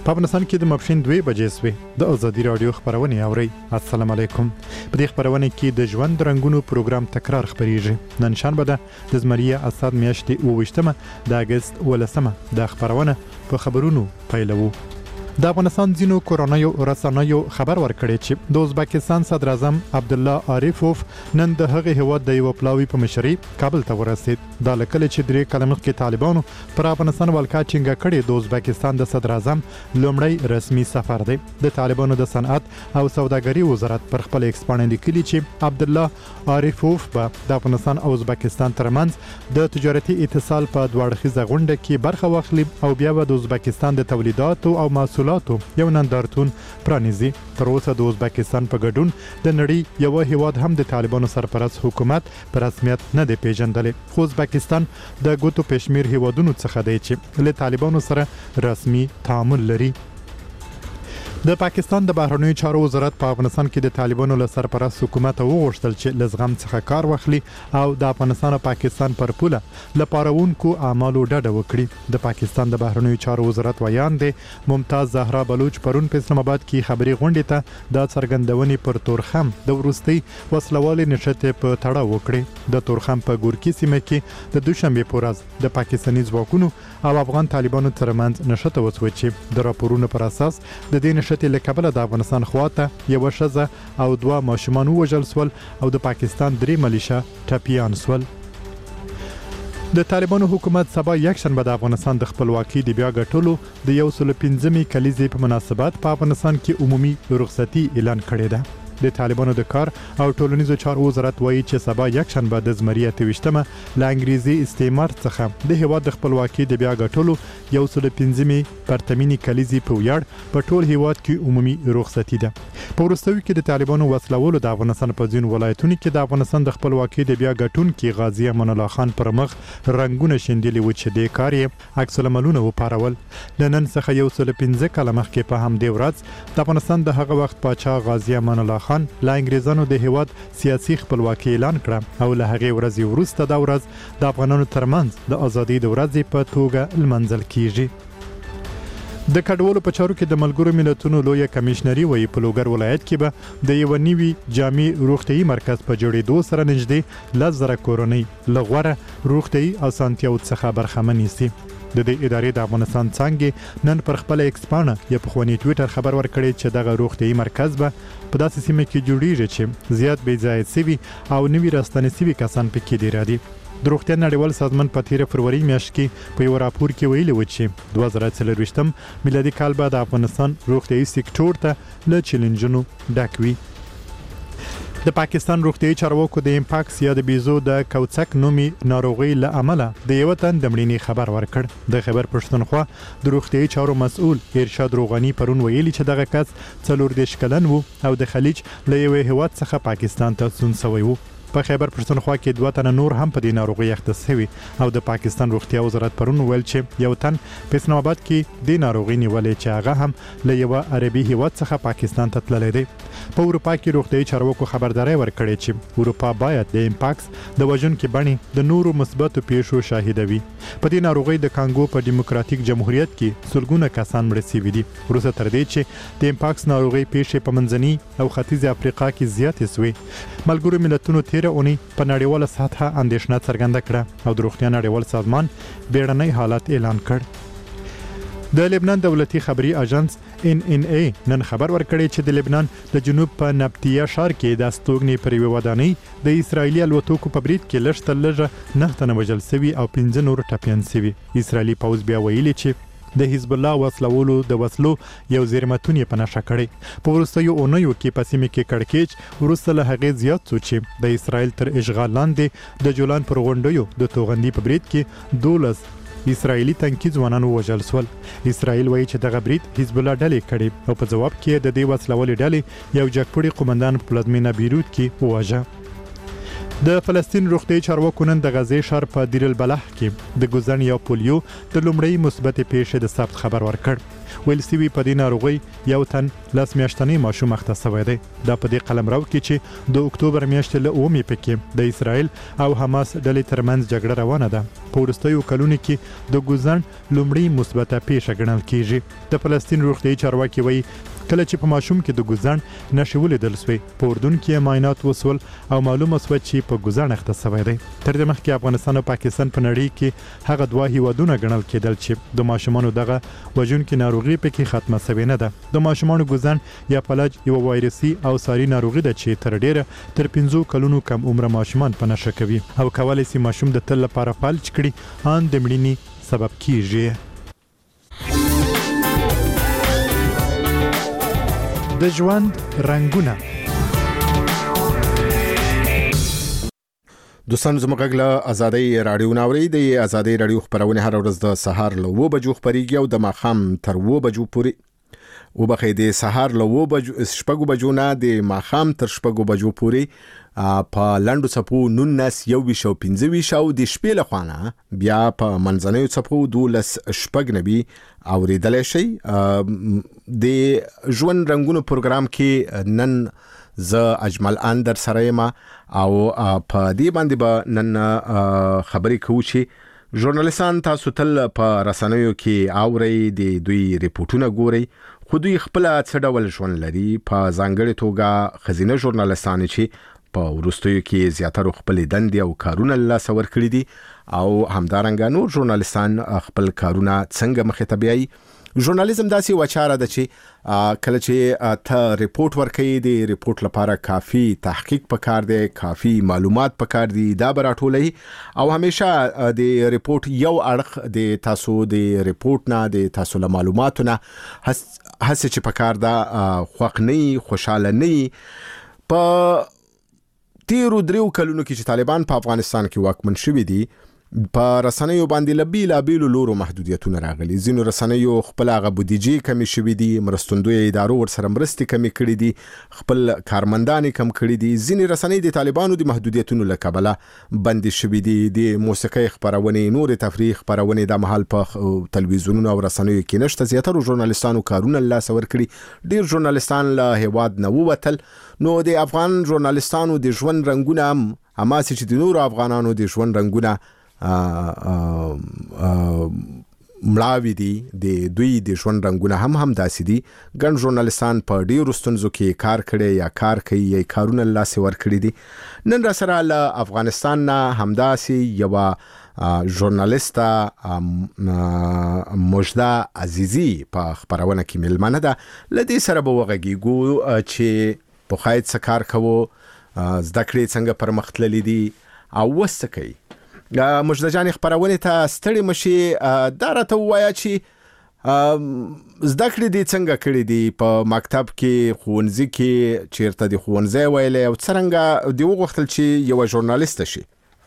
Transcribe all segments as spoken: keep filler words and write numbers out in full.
په افغانستان کې د ماپښین دوه بجې سوې د ازادي راډیو خبرونه اورئ. السلام علیکم. په دې خبرونه کې د ژوند رنگونو پروګرام تکرار خبريږي. نن شنبه ده د زمریه اسد میاشتې اوه ویشتمه د اگست ولسمه د خبرونه په خبرونو پیلوو. د افغانستان ځینو کورنیو رسنیو خبر ورکړی چې د ازبکستان صدر اعظم عبدالله عارفوف نن د هغه هیواد د یو پلاوي په مشرۍ کابل ته ورسید. دا لکه چې درې کاله مخکې طالبانو پر افغانستان ولکه ټینګه کړې. د ازبکستان د صدر اعظم لومړی رسمي سفر دی. د طالبانو د صنعت او سوداګري وزارت پر خپل ایکس باندې لیکلي چې عبدالله عارفوف به د افغانستان او ازبکستان ترمنځ د تجارتي اتصال په دوه اړخیزه غونډه کې برخه واخلي او بیا به د ازبکستان د تولیداتو او محصولاتو یو نندارتون پرانیزي. تر اوسه د ازبکستان په ګډون د نړۍ یو هیواد هم د طالبانو سرپرست حکومت په رسمیت نه دی پیژندلی. خو ازبکستان د ګوتو پشمیر هیوادونو څخه دی چې له طالبانو سره رسمي تعامل لري. د پاکستان د بهرنیو چارو وزارت په افغانستان کې د طالبانو له سرپرست حکومت وغوښتل چې له زغم څخه کار واخلي او د افغانستان او پاکستان پر پوله له پارونکو اعمالو ډډه وکړي. د پاکستان د بهرنیو چارو وزارت ویان دی ممتاز زهرا بلوچ پرون په اسلام آباد کې خبري غونډې ته د څرګندونې پر تورخم د ورستۍ وسلوالې نشته په تړاو وکړي. د تورخم په ګورکي سیمه کې د دوشنبه په ورځ د پاکستاني ځواکونو او افغان طالبانو ترمنځ نشته وسوي چې د راپورونو پر اساس د دې نشته له کبله د افغانستان خواته یو ښځه او دوه ماشومان وژل سول او د پاکستان درې ملیشه ټپیان سول. د طالبانو حکومت سبا یک شنبه د افغانستان د خپلواکۍ د بیا ګټلو د یو سل پنځمې کلیزې په مناسبت په افغانستان کې عمومي رخصتي اعلان کړې ده. د طالبانو د کار او ټولنیزو چارو وزارت وایي چې سبا یک شنبه د زمریه اته ویشتمه له انګریزي استعمار څخه د هیواد د خپلواکۍ د بیا ګټلو یو سل پنځمې پرتمینی کلیزې په ویاړ په ټول هیواد کې عمومي رخصتي ده. په وروستیو کې د طالبانو وسلولو د افغانستان په ځینو ولایتونو کې د افغانستان د خپلواکۍ د بیا ګټونکي غازی امان الله خان پر مخ رنگونه شیندلي و چې د کار یې عکس العملونه وپارول. له نن څخه یو سل پنځه کاله مخکې په همدې ورځ د افغانستان د هغه وخت پاچا غازی امان الله خان له انګریزانو د هیواد سیاسي خپلواکۍ اعلان کړه او له هغې ورځې وروسته دا ورځ د افغانانو ترمنځ د ازادۍ د ورځې په توګه لمانځل کیږي. د کډوالو په چارو کې د ملګرو ملتونو لویه کمیشنري وایي په لوګر ولایت کې به د یو نوي جامع روغتیايي مرکز په جوړېدو سره نږدې لس زره کورنۍ له غوره روغتیايي اسانتیاوو څخه برخمنې سي. د دې ادارې د افغانستان څانګې نن پر خپل ایکس پاڼه یا په خواني ټویټر خبر ورکړی چې دغه روغتیايي مرکز به په داسې سیمه کې جوړیږي چې زیات بې ځایه سوي او نوي راستنې سوي کسان پکې ډیر دي. د روغتیا نړیوال سازمان په تیره فروری میاشت کې په یو راپور کې ویلي و چې دوه زره څلرویشتم میلادي کال به د افغانستان روغتیايي سکتور ته له چیلنجونو ډک وي. د پاکستان روغتیايي چارواکو د امپاکس یا د بیزو د کوڅک نومي ناروغي له امله د یو تن د مړینې خبر ورکړ. د خبر پښتونخوا د روغتیايي چارو مسؤل ارشاد روغاني پرون ویلي چې دغه کس څلور دیرش کلن وو او د خلیج له یو هیواد څخه پاکستان ته ستون شوی وو. په خیبر پښتونخوا کې دوه تنه نور هم په دې ناروغي اخته شوي او د پاکستان روغتیا وزارت پرون ویل چې یو تن په اسلام آباد کې د ناروغي نیولې چې هغه هم له یو عربي هیواد څخه پاکستان ته تللی دی. په اروپا کې روغتیايي چارواکو خبرداري ورکړې چې اروپا باید د امپاکس د وژونکو بڼې د نورو مثبتو پیښو شاهده وي. په دې ناروغي د کانګو په دیموکراتیک جمهوریت کې سلګونه کسان مړه شوي دي وروسته تر دې چې د امپاکس ناروغي پیښې په منځني او ختیځ افریقا کې زیاتې شوې. ملګرو ملتونو تیره اونۍ په نړیواله سطحه اندېښنه څرګنده کړه او د روغتیا نړیوال سازمان بیړنی حالت اعلان کړ. د لبنان دولتي خبري اژانس ان ان ای نن خبر ورکړی چې د لبنان د جنوب په نبتیه ښار کې د استوګنې پر یوه ودانۍ د اسرایلي الوتکو په برید کې لږ تر لږه نه تنه وژل سوي او پنځه نور ټپیان سوي. اسرایلي پوځ بیا ویلي چې د حزب الله وسلولو د وسلو یو زیرمتون یې په نښه کړی. په وروستیو اونیو کې په سیمه کې کړکېچ وروسته له هغې زیات څو چې د اسرایل تر اشغال لاندې د جولان پر غونډیو د توغندي په برید کې دولس اسرایلی تنکي ځوانان وژل سول. اسرایل وایي چې دغه برید حزب الله ډلې کړی او په ځواب کې د دې وسلولې ډلې یو جګپوړي قومندان په پلازمینه بیروت کې وواژه. د فلسطین روغتیايي چارواکو نن د غزې ښار په دیر البلح کې د ګوزن یا پولیو د لومړۍ مثبتې پیښې د ثبت خبر ورکړ. ویل سیوی په دې ناروغي یو تن لاس میاشتنی ماشوم اخته شوی دی. دا په دې قلمرو کې چې د اکتوبر میاشتې له اومې پکې د اسرائیل او حماس ډلې ترمنځ جګړه روانه ده. په وروستیو کلونو کې د ګوزن لومړی مثبته پیښه ګڼل کیږي. د فلسطین روغتیايي چارواکي وایي کله چې په ماشوم کې د ګوزن نښې ولیدل سوې په اردن کې معاینات وسول او معلومه سوه چې په ګوزن اخته شوی دی. تر دې مخکې افغانستان او پاکستان په نړۍ کې هغه دوه هیوادونه ګڼل کېدل چې د ماشومانو دغه وژونکې ناروغي پکې ختمه شوې نه ده. د ماشومانو ګوزن یا فلج یو وایرسي او ساري ناروغي ده چې تر ډیره تر پنځو کلونو کم عمره ماشومان په نښه کوي او کولی شي ماشوم د تل لپاره فلج کړي ان د مړینې سبب کیږي. د ژوند رنگونه دوستان زموږ غږ له ازادۍ رادیو ناوري د ازادۍ رادیو خبرونه هر ورځ د سهار له و بجو خبريږي او د ماخام تر و بجو پورې و بخې د سهار له و بجو شپږ بجو نه د ماخام تر شپږ بجو پورې په لاندو صفو نونس یو ویشو پنځه ویشو د شپې له خوانه بیا په منځنیو صفو دولس شپږ نبی اوریدل شي. د ژوند رنگونو پروګرام کې نن ز اجمل اندر سره ما او په دې باندې به نن خبرې کوو چې ژورنالیستان تاسو تل په رسنیو کې اوري د دوی ریپورتونه ګوري خو دوی خپل څه ډول ژوند لري. په ځانګړي توګه خزینه ژورنالیستان چې په ورستیو کې زیاتره خپل دندې او کارونه لا سور کړی دي او همدارنګه نور ژورنالیستان خپل کارونه څنګه مخې ته بیاي. ژورنالیزم داسې وچاره ده چې کله چې ته ریپورت ورکړې دی ریپورت لپاره کافي تحقیق پکار دی کافي معلومات پکار دي دا براتولې او همیشه د ریپورت یو اړخ د تاسو د ریپورت نه د تاسو له معلوماتونه هڅه چې پکار ده خوښ نه خوشاله نه. په تیرو دریو کلونو کې چې طالبان په افغانستان کې واکمن شوي دي په رسنیو باندې لبیلا بیلو لورو محدودیتونه راغلي. ځینو رسنیو خپل هغه بودیجې کمی شوي دي مرستندوی ادارو ورسره مرستې کمی کړي دي خپل کارمندان کم کړي دي. ځینې رسنۍ د طالبانو د محدودیتونو له کبله بندي شوي دي. د موسیقۍ خبرونې نور تفریح خبرونې د محل په تلویزیونونو او رسنیو کې نشته. زیاتره ژورنالیستانو کارونه له سور کړي. ډیر ژورنالیستان له هیواد نه ووتل. نو د افغان ژورنالیستانو د ژوند رنگونه هم هماسې چې د نور افغانانو د ژوند رنگونه ملاوی دي د دوی د ژوند رنگونه هم هم داسې دي. ګڼ ژورنالیستان په ډیرو ستونزو کې کار کړي یا کار کوي یا کارونه لاسه ور کړی دي. نن را سره له افغانستان نه همداسې یو ژورنالیستا مجده عزیزی په خبرونه کې ملمنه ده. لدې سره به وغږیږو چې په خایت څه کار کوو زده کړې څنګه پرمختللي دي او وسه کوي. مجده جان خبرونه ته ستړي مشي دا راته وایا چې زده کړې دي څنګه کړې دي په مکتب کې ښوونځي کې چیرته د ښوونځي ویلې او څنګه دی وغوښتل چې یو ژورنالیست شي.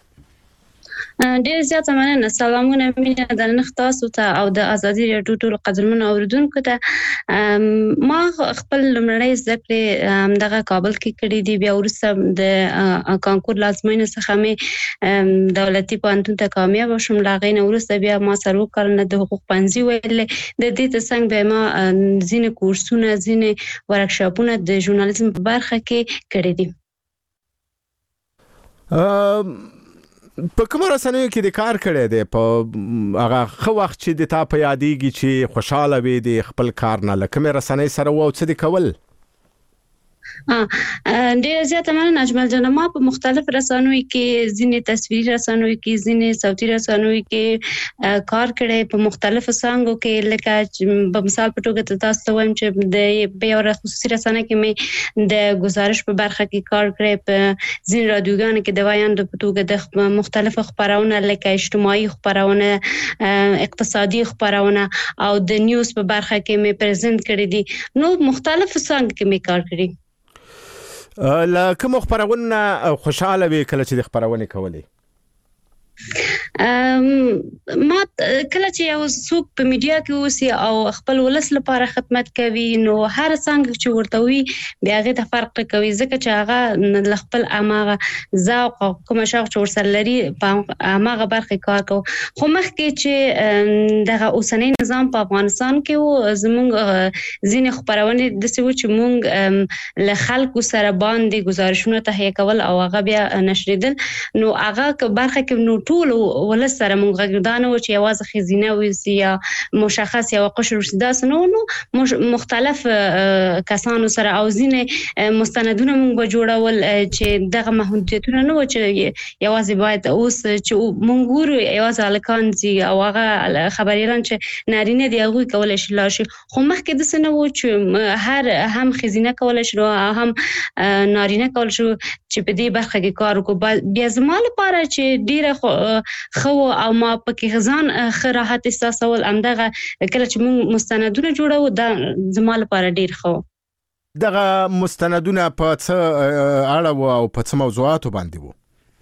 ډیر زیات مننه. سلامونه مینه درنښت تاسو ته او د ازادي راډیو ټول قدرمنو اوریدونکو ته. ما خپل لمړی زده کړې دغه کابل کې کړې دي. بیا وروسته د کانکور لازمینو څخه مې دولتي پوهنتون ته کامیاب شوم. له هغې نه وروسته بیا ما څلور کلونه د حقوق پوهنځي ویلې. د دې ترڅنګ بیا ما ځینې کورسونه ځینې ورکشاپونه د ژورنالیزم په برخه کې کړي دي. په کومه رسنیو کې د کار کړی دی په هغه ښه وخت چې د تا په یادېږي چې خوشحاله وي د خپل کار نه له کومې رسنۍ سره و او څه دې کول؟ ډیر زیاته مننه اجمل جان. ما په مختلف رسنیو کې ځینې تصویري رسنیو کې ځینې صوتي رسنیو کې کار کړی په مختلفو څانګو کې. لکه په مثال په توګه تاسو ته وایم چې د یو خصوصي رسنۍ کې مې د گزارش په برخه کې کار کړی. په ځینې رادیوګانو کې د وایاندو په توګه د مختلفو خبرونه لکه اجتماعي خبرونه اقتصادي خبرونه او د نیوز په برخه کې مې پریزنټ کړی دي. نو مختلفو څانګو کې مې کار کړی. لا کوم خبرونه خوشاله وي کله چې د خبرونه کولې؟ ما کله چې یو څوک په میډیا کې اوسي او خپل ولس لپاره خدمت کوي نو هر څنګه چې ورته وي بیا هغه ته فرق کوي ځکه چې هغه خپل اماغه ذوق او کوم شوق چې ورسره لري په اماغه برخه کار کوي خو مخکې چې دغه اوسنۍ نظام په افغانستان کې و زموږ ځینې خبرونه د څه و چې موږ له خلکو سره باندې گزارشونه تهیه کول او هغه بیا نشریدل نو هغه برخه کې نو ټول ولس سره موږ غږدان و چې یوازې خزینه وي یا مشخص یا قشر رسیداس نو نو مختلف کسانو سره او ځینې مستندونه موږ به جوړول چې دغه محدودیتونه نه و چې یوازې باید اوس چې موږ ګورو یوازې الکان دي او هغه خبريران چې نارینه دی هغه کولای شي لاشي خو مخکې د سنه و چې هر هم خزینه کولای شي هم نارینه کولای شي چې په دې برخه کې کار وکړي بیا زما لپاره چې ډیره خو او ما پکې غزان خراحت احساسول امدغه کله چې موږ مستندونه جوړو دا زما لپاره ډیر خو دغه مستندونه په څه اړه او په څه موضوعاتو باندې وو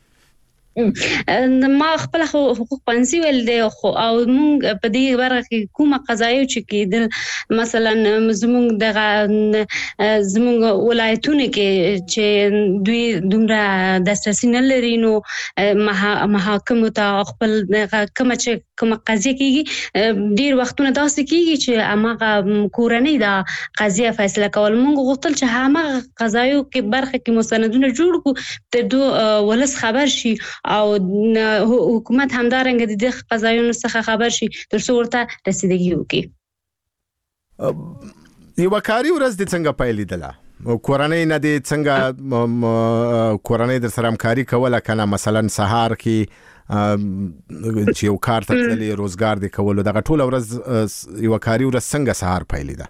ما خپل حقوق پنځه ول دي او موږ په دې برخه کې کومه قضایي چې کېدل مثلا زموږ دغه زموږ ولایتونه کې چې دوی دومره دسترسي نه لري نو محاکم ته خپل کومه چې کومه قضیه کېږي ډیر وختونه داسې کېږي چې هغه کورنۍ دا قضیه فیصله کول موږ غوښتل چې هغه قضایو کې برخه کې مستندونه جوړ کړو تر دو ولس خبر شي او حکومت همدارنګ د دې قضایونو څخه خبر شي تر څو ورته رسیدګي وکړي یو کاری ورځ د څنګه پیلېدله کورنۍ نه د څنګه کورنۍ در سره همکاري کوله کنه مثلا سهار کې چې یو کار ته تللی روزګار دی کولو دغه ټول ورځ یو کاری ورځ څنګه سهار پیلېده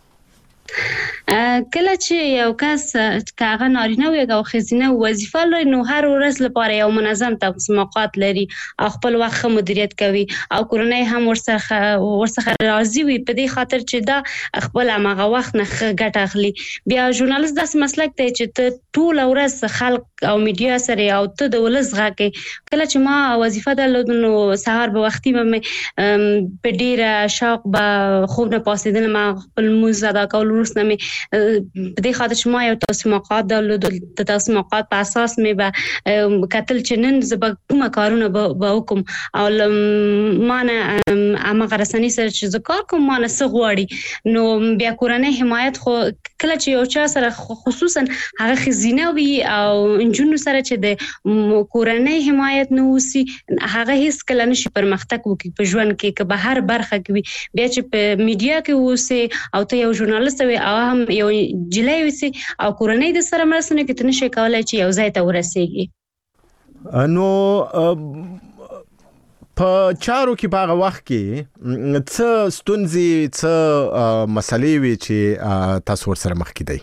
کله چې یو کس کاغه نارینه وي او خزینه وظیفه لري نو هر ورځ لپاره یو منظم تقسیم اوقات لري او خپل وخت مدیریت کوي او کورنۍ هم ورسره ورسره راضي وي په دې خاطر چې دا خپل هغه وخت نه ګټه اخلي بیا ژورنالیست داس مسلک ته چې ته ټول ورځ خلک او میډیا سره او ته د ولس غاکې کله چې ما وظیفه درلوده نو سهار به وختي به په ډیره شوق به خوب نه پاسېدل ما خپل موز ادا کول وروسته مې په دې خاطر چې ما یو تقسیم اوقات درلود د تقسیم اوقات په اساس مې به کتل چې نن زه به کومه کارونه به وکم او ما نه هغه رسنۍ سره چې زه کار کوم ما نه څه غواړي نو بیا کورنۍ حمایت خو کله چې یو چا سره خصوصا هغه خزینه وي او انجونو سره چې د کورنۍ حمایت نه وسی هغه هیڅ کله نشي پرمختګ وکړي په ژوند کې که به هر برخه کې وي بیا چې په میډیا کې وسی او ته یو ژورنالیست وي او هم یو جلای وسی او کورنۍ د سره مرسته کې ته نشي کولای چې یو ځای ته ورسېږي نو په چارو کې په وخت کې څه ستونزې څه مسلې وي چې تاسو ورسره مخ کې دی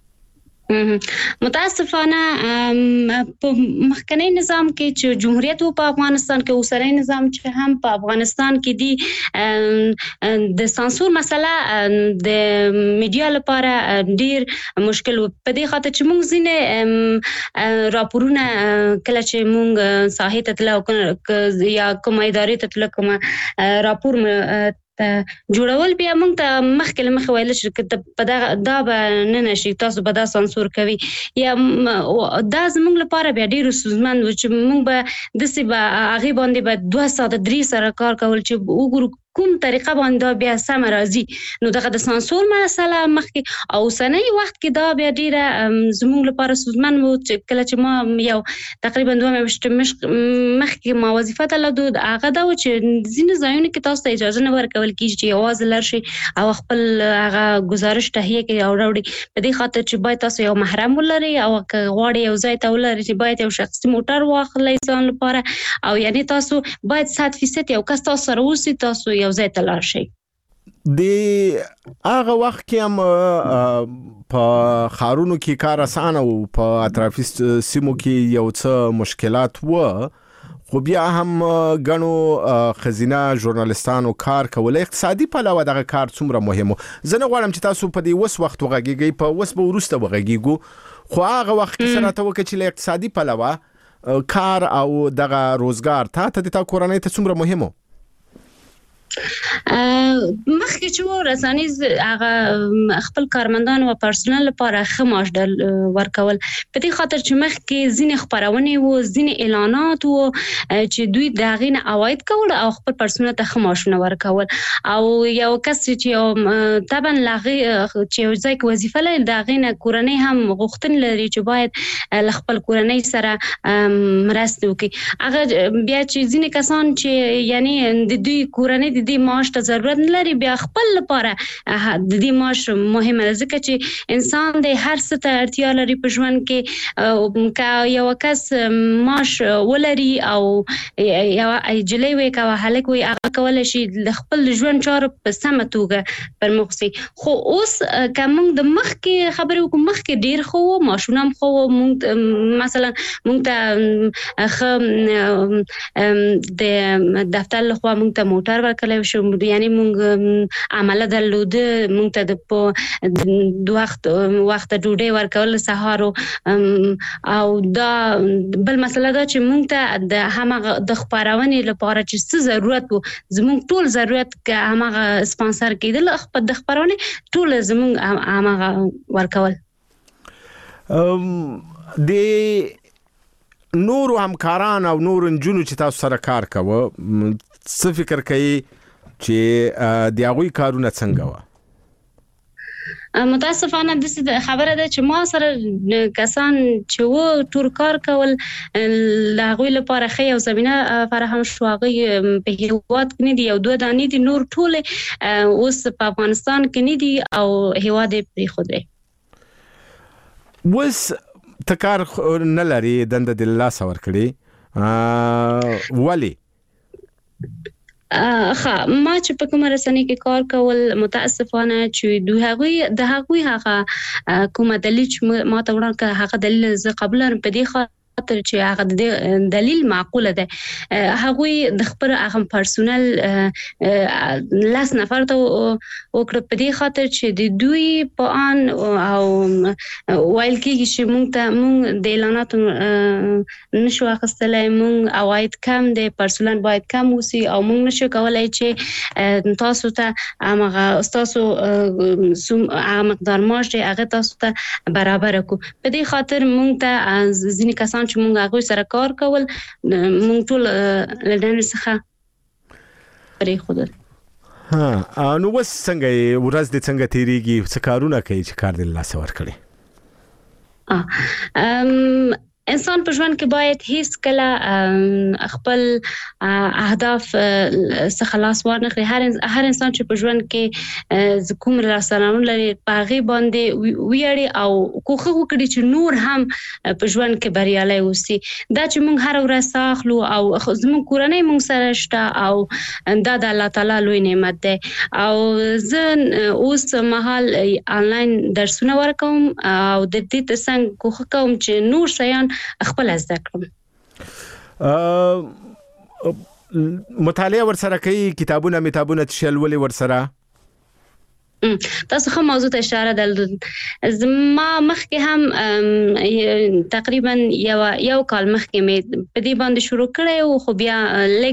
متاسفانه په مخکنی نظام کې چې جمهوریت و په افغانستان کې اوسنی نظام چې هم په افغانستان کې دی د سانسور مسله د میډیا لپاره ډیر مشکل په دې خاطر چې موږ ځینې راپورونه کله چې موږ ساحې ته تلو یا کوم ادارې ته تلو کوم راپور جوړول بیا موږ ته مخکې له مخې ویل چې په دا به نه نشي تاسو به دا سانسور کوي یا دا زموږ لپاره بیا ډېر ستونزمن و چې موږ به داسې به هغې باندې به دوه ساعته درې سره کار کول چې وګورو کوم طریقه باندې بیا سم راځي نو دغه د سانسور مسله مخکې او اوسنی وخت کې دا بیا ډیره زموږ لپاره ستونزمن و چې کله چې ما یو تقریبا دوه میاشتې مخکې ما وظیفه درلوده هغه دا و چې ځینې ځایونو کې تاسو ته اجازه نه ورکول کېږي چې یوازې لاړ شئ او خپل هغه ګزارش تهیه کړئ او راوړئ په دې خاطر چې باید تاسو یو محرم ولرئ او که غواړئ یو ځای ته ولرئ چې باید یو شخصي موټر واخلئ ځان لپاره او یعنی تاسو باید صد فیصد یو کس تاسو سره اوسي تاسو یو ځای ته لاړ شئ د هغه وخت کې هم په خارونو کې کار اسانه او په اطرافي سیمو کې یو څه مشکلات و خو بیا هم غنو خزینه ژورنالیستانو کار کول اقتصادي پلوه دغه کار څومره مهمه زه نه غواړم چې تاسو په دې وس وخت وغږیږئ په وس به ورسته وغږیږو خو هغه وخت کې سره ته وکړي چې اقتصادي پلوه کار او دغه روزګار تا ته د تا کورنۍ ته څومره مهمه مخکې چې و رسنیز هغه خپل کارمندان او پرسونل لپاره ښه معاش ورکول په دې خاطر چې مخکې ځینې خبرونه وو ځینې اعلانات وو چې دوی د هغې نه عواید کول او خپل پرسونل ته ښه معاشونه ورکول او یو کس چې طبعا له هغې چې یو ځای کې وظیفه لري د هغې نه کورنۍ هم غوښتنې لري چې باید له خپل کورنۍ سره مرسته وکړي هغه بیا چې ځینې کسان چې یعنی د دوی کورنۍ د دې معاش ته ضرورت نه لري بیا خپل لپاره د دې معاش مهمه ده ځکه چې انسان د هر څه ته اړتیا لري په ژوند کې که یو کس معاش ولري او یو جلۍ وي که هلک وي هغه کولی شي د خپل ژوند چارو په سمه توګه پرمخ ځي خو اوس که موږ د مخکې خبرې وکړو مخکې ډېر ښه وو معاشونه هم ښه وو موږ مثلا موږ ته ښه د دفتر لخوا موږ ته موټر ورکړلی شو یعنی موږ عمله درلوده موږ ته د په د وخت وخت ډوډۍ ورکول سهار او دا بل مسله دا چې موږ ته د همغه د خبرونې لپاره چې څه ضرورت وو زموږ ټول ضرورت که همغه سپانسر کېدل خپل د خبرونې ټول زموږ همغه ورکول د نورو همکاران او نورو نجونو چې تاسو سره کار کوه څه فکر کوي چې د هغوی کارونه څنګه وه متاسفانه د خبره ده چې ما سره کسان چې و ټول کار کول له هغوی لپاره ښه یو زمینه فراهم شو هغوی په هیواد کې نه دي یو دوه دانې دي نور ټول اوس په افغانستان کې نه دي او هیواد یې پرېښودی اوس ته کار نه لري دنده د لاسه ورکړې ولې ښه ما چې په کومه رسنۍ کې کار کول متاسفانه چې دوی هغوی د هغوی هغه کومه دلیل چې ما ته وړاندې هغه دلیل زه قبوله په دې خاطر چې هغه د دلیل معقوله ده هغوی د خپل هغه پرسونل لاس نفر ته وکړه په دې خاطر چې د دوی په ان او ویل کېږي چې موږ ته موږ د اعلاناتو نشو اخیستلی موږ عواید کم دی پرسونل باید کم اوسي او موږ نشو کولی چې تاسو ته هغه ستاسو هغه مقدار معاش دی هغه تاسو ته برابر کړو په دې خاطر موږ ته ځینې کسان چې موږ هغوی سره کار کول موږ ټول له ډلې څخه پرېښودل ها نو اوس څنګه یې ورځ دې څنګه تېرېږي څه کارونه کوي چې کار دې له لاسه ورکړي انسان په ژوند کې باید هیڅ کله خپل اهداف څخه لاس وانه خلي هر هر انسان چې په ژوند کې کوم راسنامون لري په هغه باندې ویاړي او کوخه وکړي چې نور هم په ژوند کې بریالي اوسي دا چې موږ هر ورځ ساخلو او زموږ کورنۍ موږ سره شته او دا د الله تعالی لوی نعمت دی او زه اوس مهال آنلاین درسونه ورکوم او د دې ترڅنګ کوخه کوم چې نور شیان خپل زده کړم مطالعه ورسره کوي کتابونه میتابونه تشلولي ورسره تاسو خو موضوع ته اشاره درلود زما مخکې هم تقریبا یو یو کال مخکې مې په دې باندې شروع کړی او خو بیا لیک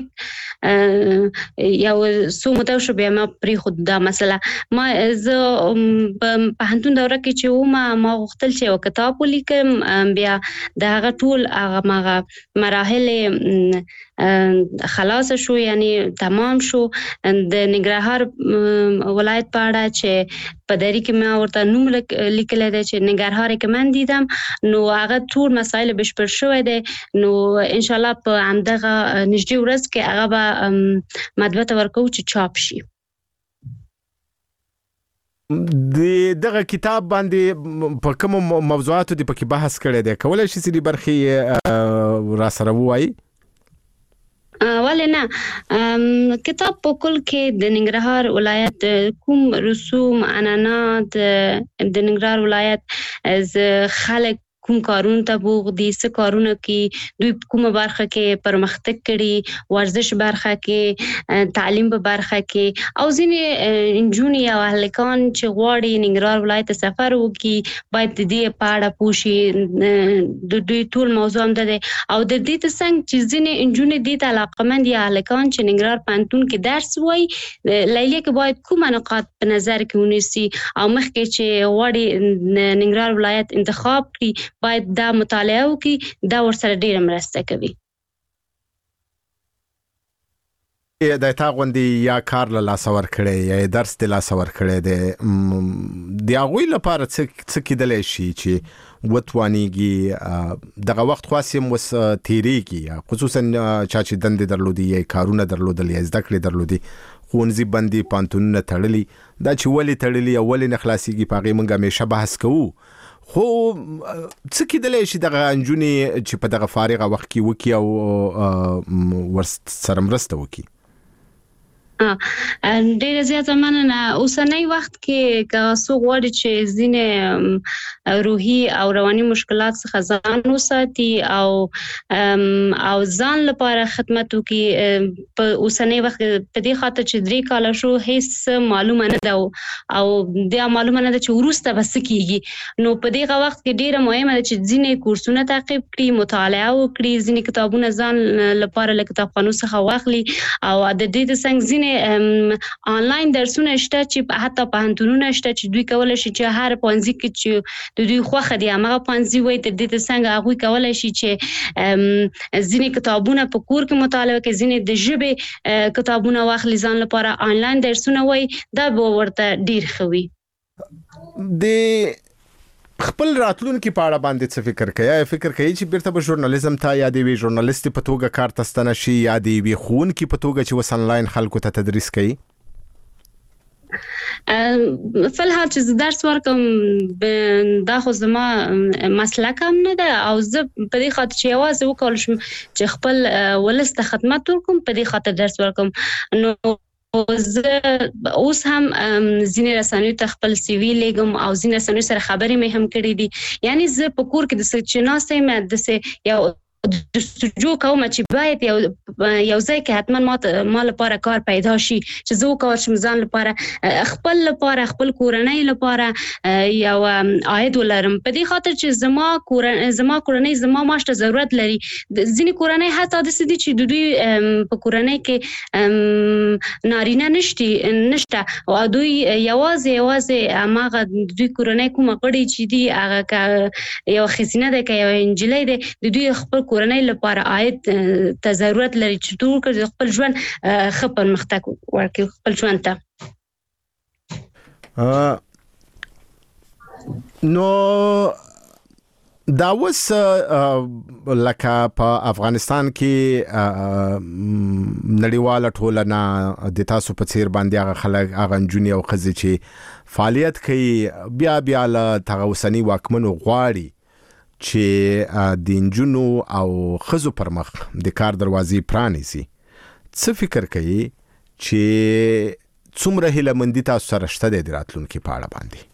یو څو مدته شو بیا ما پرېښود دا مسله ما زه په پوهنتون دوره کې چې وم ما غوښتل چې یو کتاب ولیکم بیا د هغه ټول هغه مراحل خلاص شو یعنی تمام شو د ننګرهار ولایت په اړه چې په دری کې ما ورته نوم لیکلی دی چې ننګرهار کې من دیدم نو هغه ټول مسایل بشپړ شوی دی نو ان شاء الله په همدغه نږدې ورځ کې هغه به مطبوعه ته ورکوو چې چاپ شي د دغه کتاب باندې په کوم موضوعاتو دی پکې بحث کړی دی کولای شي چې برخې را سره وایي ولې نه کتاب په کل کې د ننګرهار ولایت کوم رسوم عنعنات د ننګرهار ولایت از خلک کوم کارونه ته بوغ دي، څه کارونه کې دوی کومه برخه کې پرمختګ کړي، ورزش برخه کې، تعلیم په برخه کې، او ځینې نجونې او هلکان چې غواړي ننګرهار ولایت ته سفر وکړي باید د دې په اړه پوه شي. د دوی ټول موضوع هم ده او د دې ته څنګه چې ځینې نجونې دې ته علاقمند یا هلکان چې ننګرهار پوهنتون کې درس وایي، لیلیه کې باید کومه نقاط په نظر کې ونیسي او مخکې چې غواړي ننګرهار ولایت انتخاب کړي باید دا مطالعه وکړي. دا ورسره ډیره مرسته کوي. د تا غوندي یا کار له لاس ور کړی یا درس د لاس ور کړی دی د هغوی لپاره څه کېدلی شي چې وتوانیږي دغه وخت خاصم وس تیریږي، خصوصا چا چې دندې درلودي یا کارونه درلودل یا زده کړې درلودي، ښوونځي بندي، پوهنتونونه تړلي، دا چې ولې تړلي او ولې نه خلاصیږي په هغې موږ همیشه بحث کوو. خو څه کېدلی شي دغه نجونې چې په دغه فارغه وخت کې وکړي او ورسره مرسته وکړي؟ ډیره زیاته مننه. اوسنی وخت کې که څوک غواړي چې ځینې روحي او رواني مشکلات څخه ځان وساتي او او ځان لپاره خدمت وکړي، په اوسنی وخت په دې خاطر چې درې کاله شو هیڅ معلومه نه ده او دا معلومه نه ده چې وروسته به څه کېږي. نو په دغه وخت کې ډیره مهمه ده چې ځینې کورسونه تعقیب کړي، مطالعه وکړي، ځینې کتابونه ځان لپاره له کتابخانو څخه واخلي او د دې د څنګه ځینې آنلاین درسونه شته چې حتی پوهنتونونه شته چې دوی کولی شي چې هر پوهنځي کې چې د دوی خوښه دي هماغه پوهنځي وایي، تر دې ته څنګه هغوی کولی شي چې ځینې کتابونه په کور کې مطالعه کړي، ځینې د ژبې کتابونه واخلي ځان لپاره، آنلاین درسونه وایي، دا به ورته ډیر ښه وي. د خپل راتلونکي په اړه باندې څه فکر کوي؟ یا فکر کوي چې بیرته به ژورنالیزم ته یا د یوې ژورنالیستې په توګه کار ته ستنه شي یا د یوې ښوونکي په توګه چې اوس آنلاین خلکو ته تدریس کوي؟ فلحال چې زه درس ورکوم دا خو زما مسلک هم نه ده او زه په دې خاطر چې یوازې وکولی شم چې خپل ولس ته خدمت وکړم په دې خاطر درس ورکوم. نو زه اوس هم ځینې رسنیو ته خپل سی وي لیږم او ځینې رسنیو سره خبرې مې هم کړې دي. یعنی زه په کور کې داسې چې ناسته یم داسې یو جستجو کوم چې باید یو یو ځای کې حتما ما ما لپاره کار پیدا شي چې زه وکړم چې ځان لپاره خپل لپاره خپل کورنۍ لپاره یو عاید ولرم. په دې خاطر چې زما کورنۍ زما کورنۍ زما معاش ته ضرورت لري. ځینې کورنۍ حتی داسې دي چې د دوی په کورنۍ کې نارینه نشته نشته او دوی یوازې یوازې هغه دوی کورنۍ کومه غړي چې دي هغه یو ښځینه ده که یو نجلۍ ده د دوی خپل کورنۍ لپاره عاید ته ضرورت لري چې ټول کړي خپل ژوند ښه پرمختګ ورکړي خپل ژوند ته. نو دا اوس لکه په افغانستان کې نړیواله ټولنه د تاسو په څیر باندې هغه خلک هغه نجونې او ښځې چې فعالیت کوي بیا بیا له هغه اوسني واکمنو غواړي چې د نجونو او ښځو پر مخ د کار دروازې پرانیزي. څه فکر کوي چې څومره هیله مندي تاسو سره شته د راتلونکي په اړه باندې؟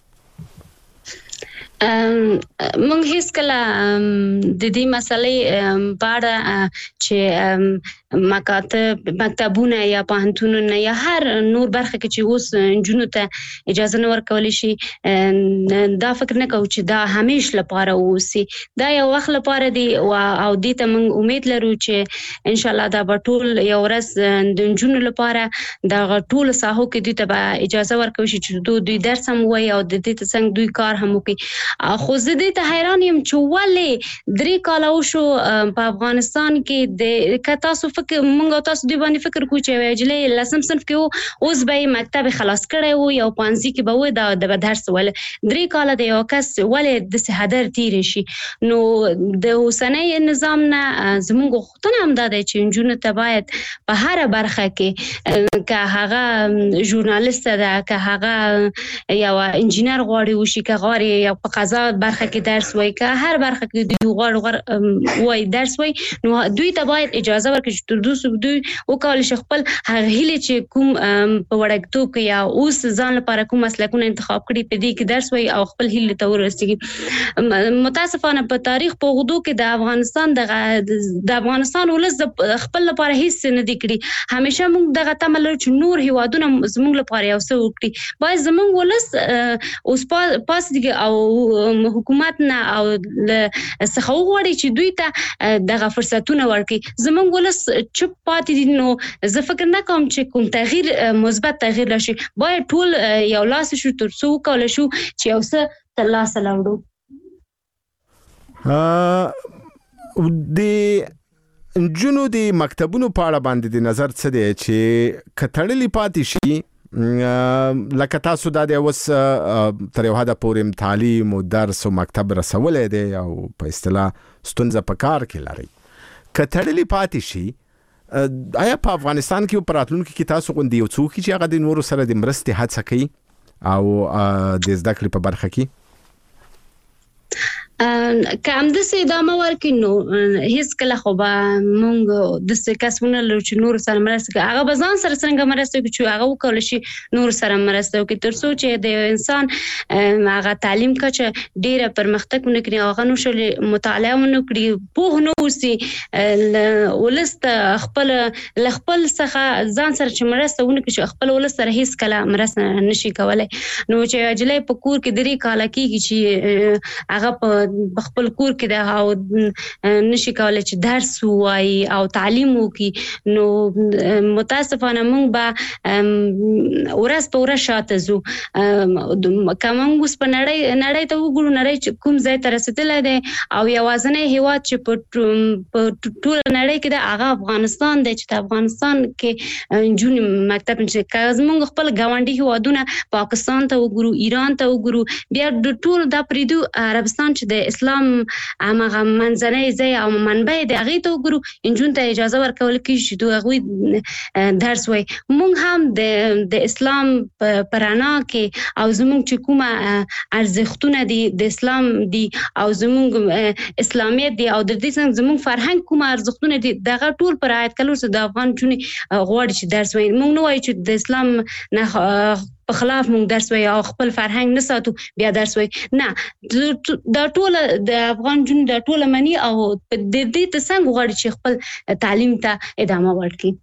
مونږ هیڅ کله د دې مسلې په اړه چې مکاتب مکتبونه یا پوهنتونونه یا هر نور برخه کې چې اوس نجونو ته اجازه نه ورکولی شي دا فکر نه کوو چې دا همیشه لپاره اوسي. دا یو وخت لپاره دی او دې ته مونږ امید لرو چې ان شاء الله دا به ټول یو ورځ د نجونو لپاره دا ټول ساحو کې دوی ته به اجازه ورکوي چې دوی درس هم وایي او د دې ته څنګه دوی کار هم وکړي. خو زه دې ته حیران یم چې ولې درې کاله وشو په افغانستان کې د که تاسو فکر مونږ تاسو دوی باندې فکر کوو چې یوه نجلۍ لسم صنف کې اوس به یې مکتب خلاص کړی و یو پوهنځي کې به و دا د به درس ویل. درې کاله د یو کس ولې داسې هدر تېری شي؟ نو د اوسنی نظام نه زموږ غوښتنه همدا دی چې نجونو ته باید په هره برخه کې که هغه ژورنالیسته ده که هغه یو انجینر غواړي وشي که غواړي یو په فضا برخه کې درس وای که هر برخه کې دوی غوړ غوړ وای درس وای نو دوی ته باید اجازه ورکړي چې تر دوی دوی وکول شي خپل هغه هیله چې کوم په وړکتوب کې یا اوس ځان لپاره کوم مسلکونه انتخاب کړي په دې کې درس وای او خپل هیله ته ورسیږي. متاسفانه په تاریخ په غدو کې د افغانستان د د افغانستان ولس خپل لپاره هیڅ نه دی کړی. همیشه موږ دغه تمه لرو چې نور هیوادونه زموږ لپاره یو څه وکړي. باید زموږ ولس اوس پاس دي او حکومت نه او څخه وغواړي چې دوی ته دغه فرصتونه ورکړي. زموږ ولس چوپ پاتې دي نو زه فکر نه کوم چې کوم تغییر مثبت تغییر راشي. باید ټول یو لاس شو تر څو وکول شو چې یو څه ترلاسه لاوړو. د جنو د مکتبونو په اړه باندې د نظر څه دی چې کتړلې پاتې شي لکه تاسو دا د اوس تر یو حد پورې تعلیم او درس او مکتب رسولې دی او په اصطلاح ستونزه په کار کې لري کتړلې پاتې شي آیا په افغانستان کې په راتلونکي کې تاسو غوندي یو څوک چې هغه د نورو سره د مرستې هڅه کوي او د زده کړې په برخه کې که هم داسې ادامه ورکړي نو هیڅ کله خو به موږ داسې کسونه لرو چې نورو سره مرسته کوي. هغه به ځان سره څنګه مرسته وکړي چې هغه وکولی شي نورو سره مرسته وکړي تر څو چې د انسان هغه تعلیم کچه ډېره پرمختګ ونه کړي هغه نوشلی مطالعه ونه کړي پوه نه اوسي ولس ته خپل له خپل څخه ځان سره چې مرسته ونه کړي چې خپل ولس سره هیڅ کله مرسته نشي کولی. نو چې نجلۍ په کور کې درې کاله کېږي چې هغه په خپل کور کې د او نشي کولای چې درس وایي او تعلیم وکړي نو متاسفانه موږ به ورځ په ورځ شاته ځو. که موږ اوس په نړۍ نړۍ ته وګورو نړۍ چې کوم ځای ته رسېدلی دی او یوازینی هیواد چې په ټوله نړۍ کې دی هغه افغانستان دی چې د افغانستان کې نجونې مکتب نشي. که زموږ خپل ګاونډي هیوادونه پاکستان ته وګورو ایران ته وګورو بیا ټول دا پرېږدو عربستان چې د اسلام هغه منځنی ځای او منبع دی هغې ته وګورو نجونو ته اجازه ورکول کېږي چې دوی هغوی درس وایي. موږ هم د د اسلام په رڼا کې او زموږ چې کومه ارزښتونه دي د اسلام دي او زموږ اسلامیت دي او د دې څنګه زموږ فرهنګ کومه ارزښتونه دي دغه ټول په رعایت کولو سره د افغان نجونې غواړي چې درس وایي. موږ نه وایو چې د اسلام نه په خلاف موږ درس وایو او خپل فرهنګ نه ساتو بیا درس وایو. نه دا ټول د افغان جون دا ټول مني او د دې ته څنګه غواړي چې خپل تعلیم ته ادامه ورکړي.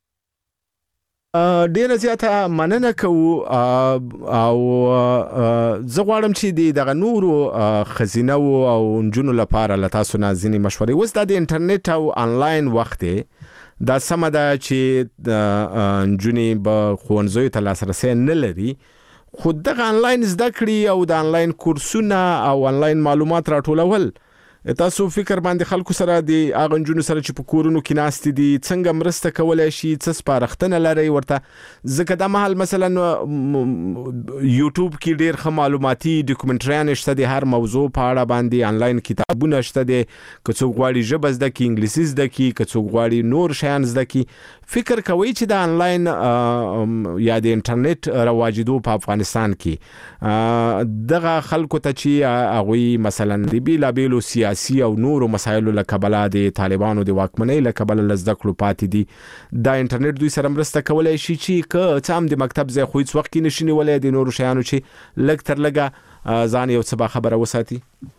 ډیره زیاته مننه کوو او زه غواړم چې دغه نورو خزینه او نجونو لپاره له تاسو نه ځینې مشورې اوس دا د انټرنیټ او آنلاین وخت دی دا سمه ده چې نجونې به ښوونځیو ته لاسرسی نه لري خو دغه آنلاین زده کړې او د آنلاین کورسونه او آنلاین معلومات راټولول تاسو فکر باندې خلکو سره د هغه نجونو سره چې په کورونو کې ناستې دي څنګه مرسته کولی شي څه سپارښتنه لرئ ورته ځکه دا مهال مثلا یوټیوب کې ډېر ښه معلوماتي ډاکومنټریان شته دي هر موضوع په اړه باندې آنلاین کتابونه شته دي که څوک غواړي ژبه زده کړي انګلیسي زده کړي که څوک غواړي نور شیان زده کړي فکر کوئ چې د آنلاین یا د انټرنیټ رواجېدو په افغانستان کې دغه خلکو ته چې هغوی مثلا د بېلابېلو سیاسي او نورو مسایلو له کبله د طالبانو د واکمنۍ له کبله له زده کړو پاتې دي دا انټرنیټ دوی سره مرسته کولی شي چې که څه هم د مکتب ځای خو هېڅ وخت کې نشي نیولی د نورو شیانو چې لږ تر لږه ځان یو څه باخبره وساتي.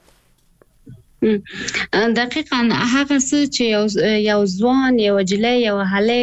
دقیقاً هغه څه چې یو ځوان یو نجلۍ یو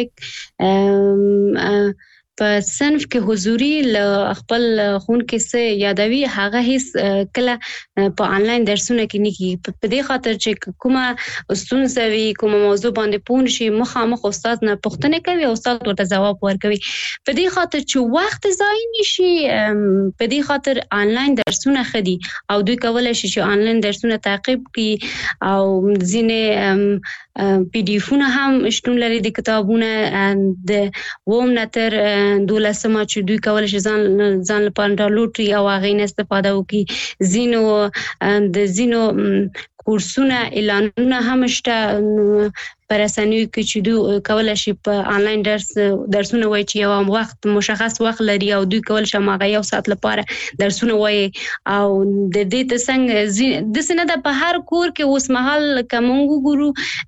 هلک په صنف کې حضوري له خپل ښوونکي څه یادوي هغه هیڅ کله په آنلاین درسونه کې نه کېږي په دې خاطر چې کومه ستونزه وي کومه موضوع باندې پوه نشي مخامخ استاد نه پوښتنې کوي او استاد ورته ځواب ورکوي په دې خاطر چې وخت ضایع نشي په دې خاطر آنلاین درسونه ښه دي او دوی کولی شي چې آنلاین درسونه تعقیب کړي او ځینې پی ډي افونه هم شتون لري د کتابونه د اووم نه تر دولسمه چې دوی کولی شي ځان ځان لپاره ډاونلوډ کړي او هغې نه استفاده وکړي. ځینو د ځینو کورسونه اعلانونه هم شته پر رسنیو کې چې دوی کولای شي په انلاین درس درسونه وایي چې یو وخت مشخص وخت لري او دوی کول شي ماغه یو ساعت لپاره درسونه وایي او د دې ته څنګه د سینه د په هر کور کې اوس مهال کومو ګورو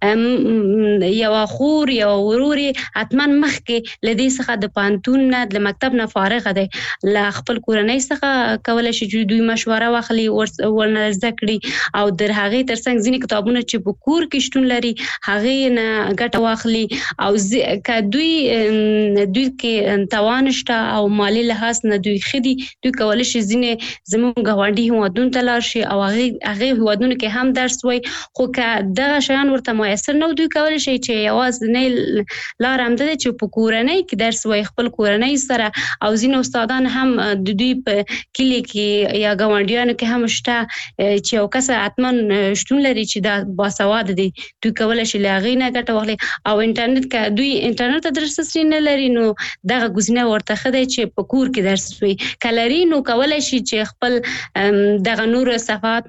یو خور یو وروري اتمن مخ کې لدی څخه د پانتون نه د مکتب نه فارغ دي لا خپل کورنۍ څخه کولای شي چې دوی مشوره واخلي ورنه ذکرې او در هغه ترڅنګ ځینې کتابونه چې په کور کې شتون لري هغه نه ګټه واخلي او ک دوی دوی کې توان شته او مالی لحاظ نه دوی خدي دوی کولای شي ځینې زموږ غونډي هوادون تلار شي او هغه هغه هوادون کې هم درس وای خو که دغه شیان ورته میسر نه دوی کولای شي چې یوازې نه لار هم ده چې په کورنۍ کې درس وای خپل کورنۍ سره او ځینې استادان هم د دوی په کلی کې یا غونډیانو کې هم شته چې یو کس اتمن شتون لري چې دا باسواد دي دوی کولای شي لاغې نه ګټه واخلي او انټرنیټ کا دوی انټرنیټ دسترسي نه لري نو دغه گزینه ورته خدای چې په کور کې درس وي کلري نو کولای شي چې خپل دغه نور صفات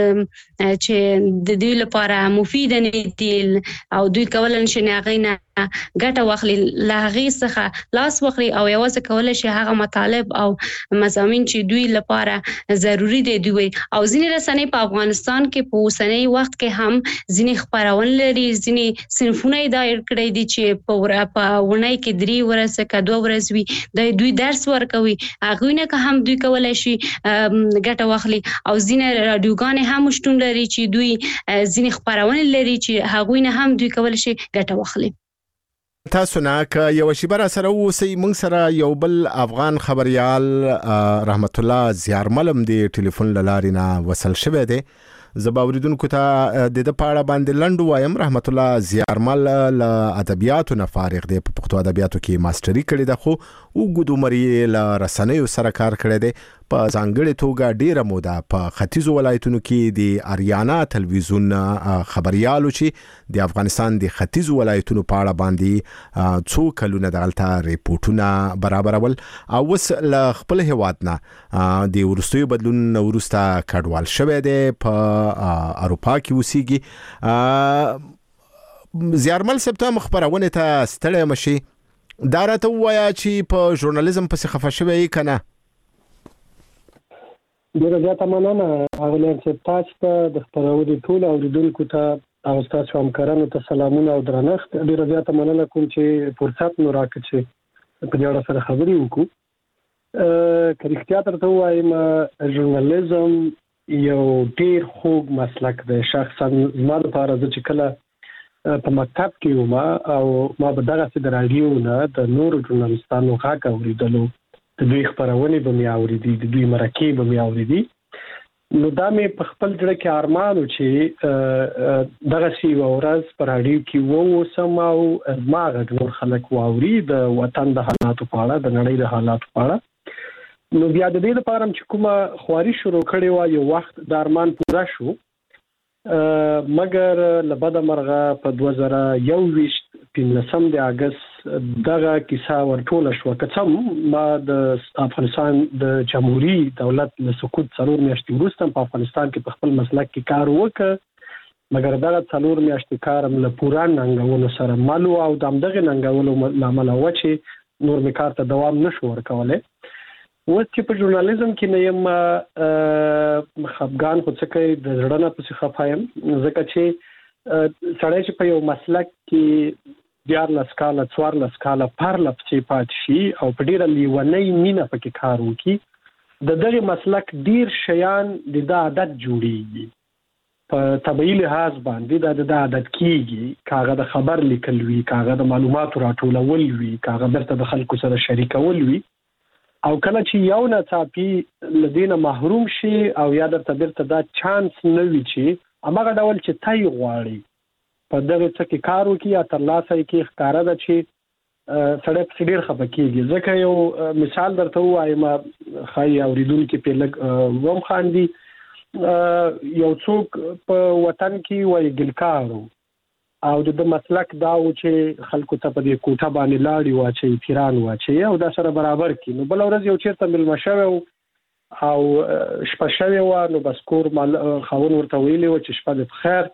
چې د دوی لپاره مفید نه دي او دوی کولای شي نه غینه ګټه واخلي لاغې څخه لاس واخلي او یوازې کولای شي هغه مطالب او مضامین چې دوی لپاره ضروری دي دوی او ځینې رسنۍ په افغانستان کې په اوسنۍ وخت کې هم ځینې خبرونه لري ځینې صنفونه دایر کړی دي چې په په ونای کې درې ورځې کا دوه ورځې وي د دوی درس ورکوي هغه نه که هم دوی کولای شي ګټه واخلي او ځینې رادیوګان هم شتون لري چې دوی ځینې خبرونه لري چې هغه نه هم دوی کولای شي ګټه واخلي تاسو نه ک یو شی بر سره اوسې مونږ سره یو بل افغان خبريال رحمت الله زیارملم دی ټلیفون لاري نه وصل شوه دی زباوریدونکو ته د د پاړه باندې لند وایم رحمت الله زیارمل ل ادبیاتو نه فارغ دی په پښتو ادبیاتو کې ماستری کړی دی خو وګدو مری ل رسنیو سره کار کړی دی په ځانګړي توګه ډیره موده په ختیځو ولایتونو کې د اریانا تلویزیون خبريالو چې د افغانستان د ختیځو ولایتونو په اړه باندې څو کلونه دغلطه ریپورتونه برابرول او وس ل خپل هواد نه د ورستیو بدلون ورستا کډوال شوه دی په اروپا کې وسیږي زیارمل سپتم خبرونه ته ستړی مشي دا راته وایا چې په ژورنالیزم پسې خفه شوی کنه ډیره زیاته مننه هغه چې تاسو ته د خبرو ټول اوریدونکو ته او تاسو همکارانو ته سلامونه او درنښت ډیره زیاته مننه کوم چې فرصت نو راکړئ چې په دې اړه سره خبرې وکړو ا کریکټیا ترته وایم ژورنالیزم یو ډیر خوږ مسلک دی شخصا زما لپاره چې کله په مکتب کې وم او ما په دغه سره د رادیو نه د نورو ژورنالستانو غږ اوریدلو د دوی خبرونه به مې اوریدي د دوی مرکې به مې اوریدي نو دا مې په خپل ځړ کې ارمان و چې دغه سی ورځ پر رادیو کې وو سم او ما غږ نور خلک واوري د وطن د حالاتو په اړه د نړۍ د حالاتو په اړه نو بیا د دې لپاره چې کومه خواري شروع کړې و یو وخت د ارمان پوره شو مګر لبد مرغه په دوه زره یوویشت پنځم د اگست دغه کیسه ورټول شو کڅم ما د افغانستان د جمهوریت دولت له سقوط څلور میاشتې وروسته په افغانستان کې په خپل مسلک کې کار وکړ مګر دغه څلور میاشتې کارم له پورا ننګولو سره مالو او دغه ننګولو لامل و چې نور می کار ته دوام نشو ورکولای و چې په ژورنالیزم کې نه یم خفګان خو څه کوي د زړه نه پسې خفایم ځکه چې سړی چې په یو مسلک کې دیارلس کاله څوارلس کاله پرله پسې پاتې شي او په ډېره لیونۍ مینه پکې کار وکړي د دغه مسلک ډیر شیان د دا عادت جوړیږي په طبیعي لحاظ باندې د دا عادت کیږي کاغه د خبر لیکل وی کاغه د معلوماتو راټولول وی کاغه برته د خلکو سره شریکول وی او کله چې یو نه صافي لدینه محروم شي او یا د تبرته دا چانس نه وی چې امغه ډول چې تای غواړي په دغه څه کې کار وکي یا تر لاسه کې ښکارا ده چې سړی په ډیر خپه کیږي ځکه یو مثال درته وایم خای اوریدونکو په لګ ووم خاندي یو څوک په وطن کې وای ګلکارو او د مسلک دا و چې خلکو ته په دې کوټه باندې لاړی و چې پیران و چې او دا سره برابر کی نو بل ورځ یو چیرته مل مشاو او شپه شوی و نو بس کور مال خاون ورته ویلی و چې شپه د خیر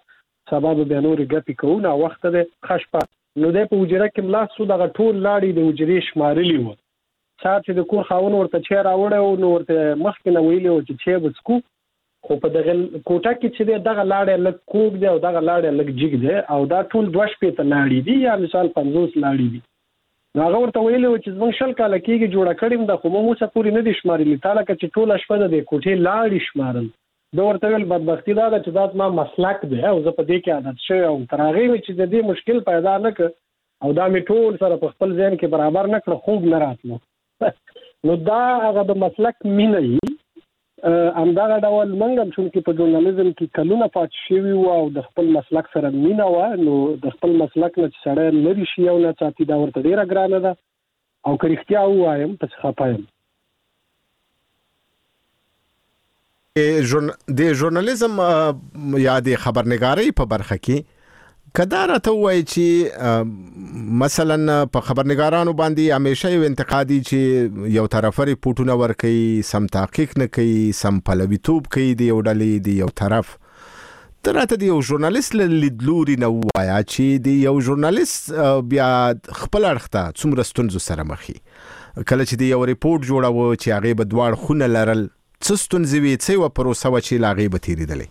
سبب به نور ګپی کوونه وخت ده خشپه نو د په وجره کې ملاسو دغه ټول لاړې د وجرې شمارلی و سات چې د کور خاون ورته چیر راوړو نو ورته مخکې نه ویلی و چې چې بسکو خو په دغه کوټه کې چې دغه لاړې لږ کوګ دی او دغه لاړې لږ جګ دی او دا ټول دوه شپې ته لاړې دي یا مثال پنځوس لاړې دي نو هغه ورته ویلی و چې زموږ شل کاله کېږي جوړه کړې د خو مو څه پورې نه دي شمارلي تا لکه چې ټوله شپه د کوټې لاړې شمارل دا ورته ویل بدبختي دا ده چې دا ما مسلک دی او زه په دې کې عادت شوی او تر هغې مې چې د دې مشکل پیدا نه کړ او دا مې ټول سره په خپل ذهن کې برابر نه کړ خوب نه راتلو نو دا هغه د مسلک مینه وي همدغه ډول موږ هم چونکې په ژورنالیزم کې کلونه پاتې شوي وو او د خپل مسلک سره مینه وه نو د خپل مسلک نه چې سړی لرې شي او نه ساتي دا ورته ډېره ګرانه ده او که رښتیا ووایم پسې خفه یم د ژورنالیزم یا د خبرنګارۍ په برخه کې کدا راته وایي چې مثلا په خبرنګارانو باندې همیشه یو انتقادي چې یو طرفه ریپورټونه ورکوي سم تحقیق نه کوي سم پلویتوب کوي د یو ډلې د یو طرف ته راته د یو ژورنالیست له لیدلوري نه ووایه چې د یو ژورنالیست بیا خپل اړخ ته څومره ستونزو سره مخ وي کله چې د یو ریپورټ جوړاوه چې هغې به دواړه خونه لرل څه ستونزې وي څه یوه پروسه وه چې له هغې به تېرېدلی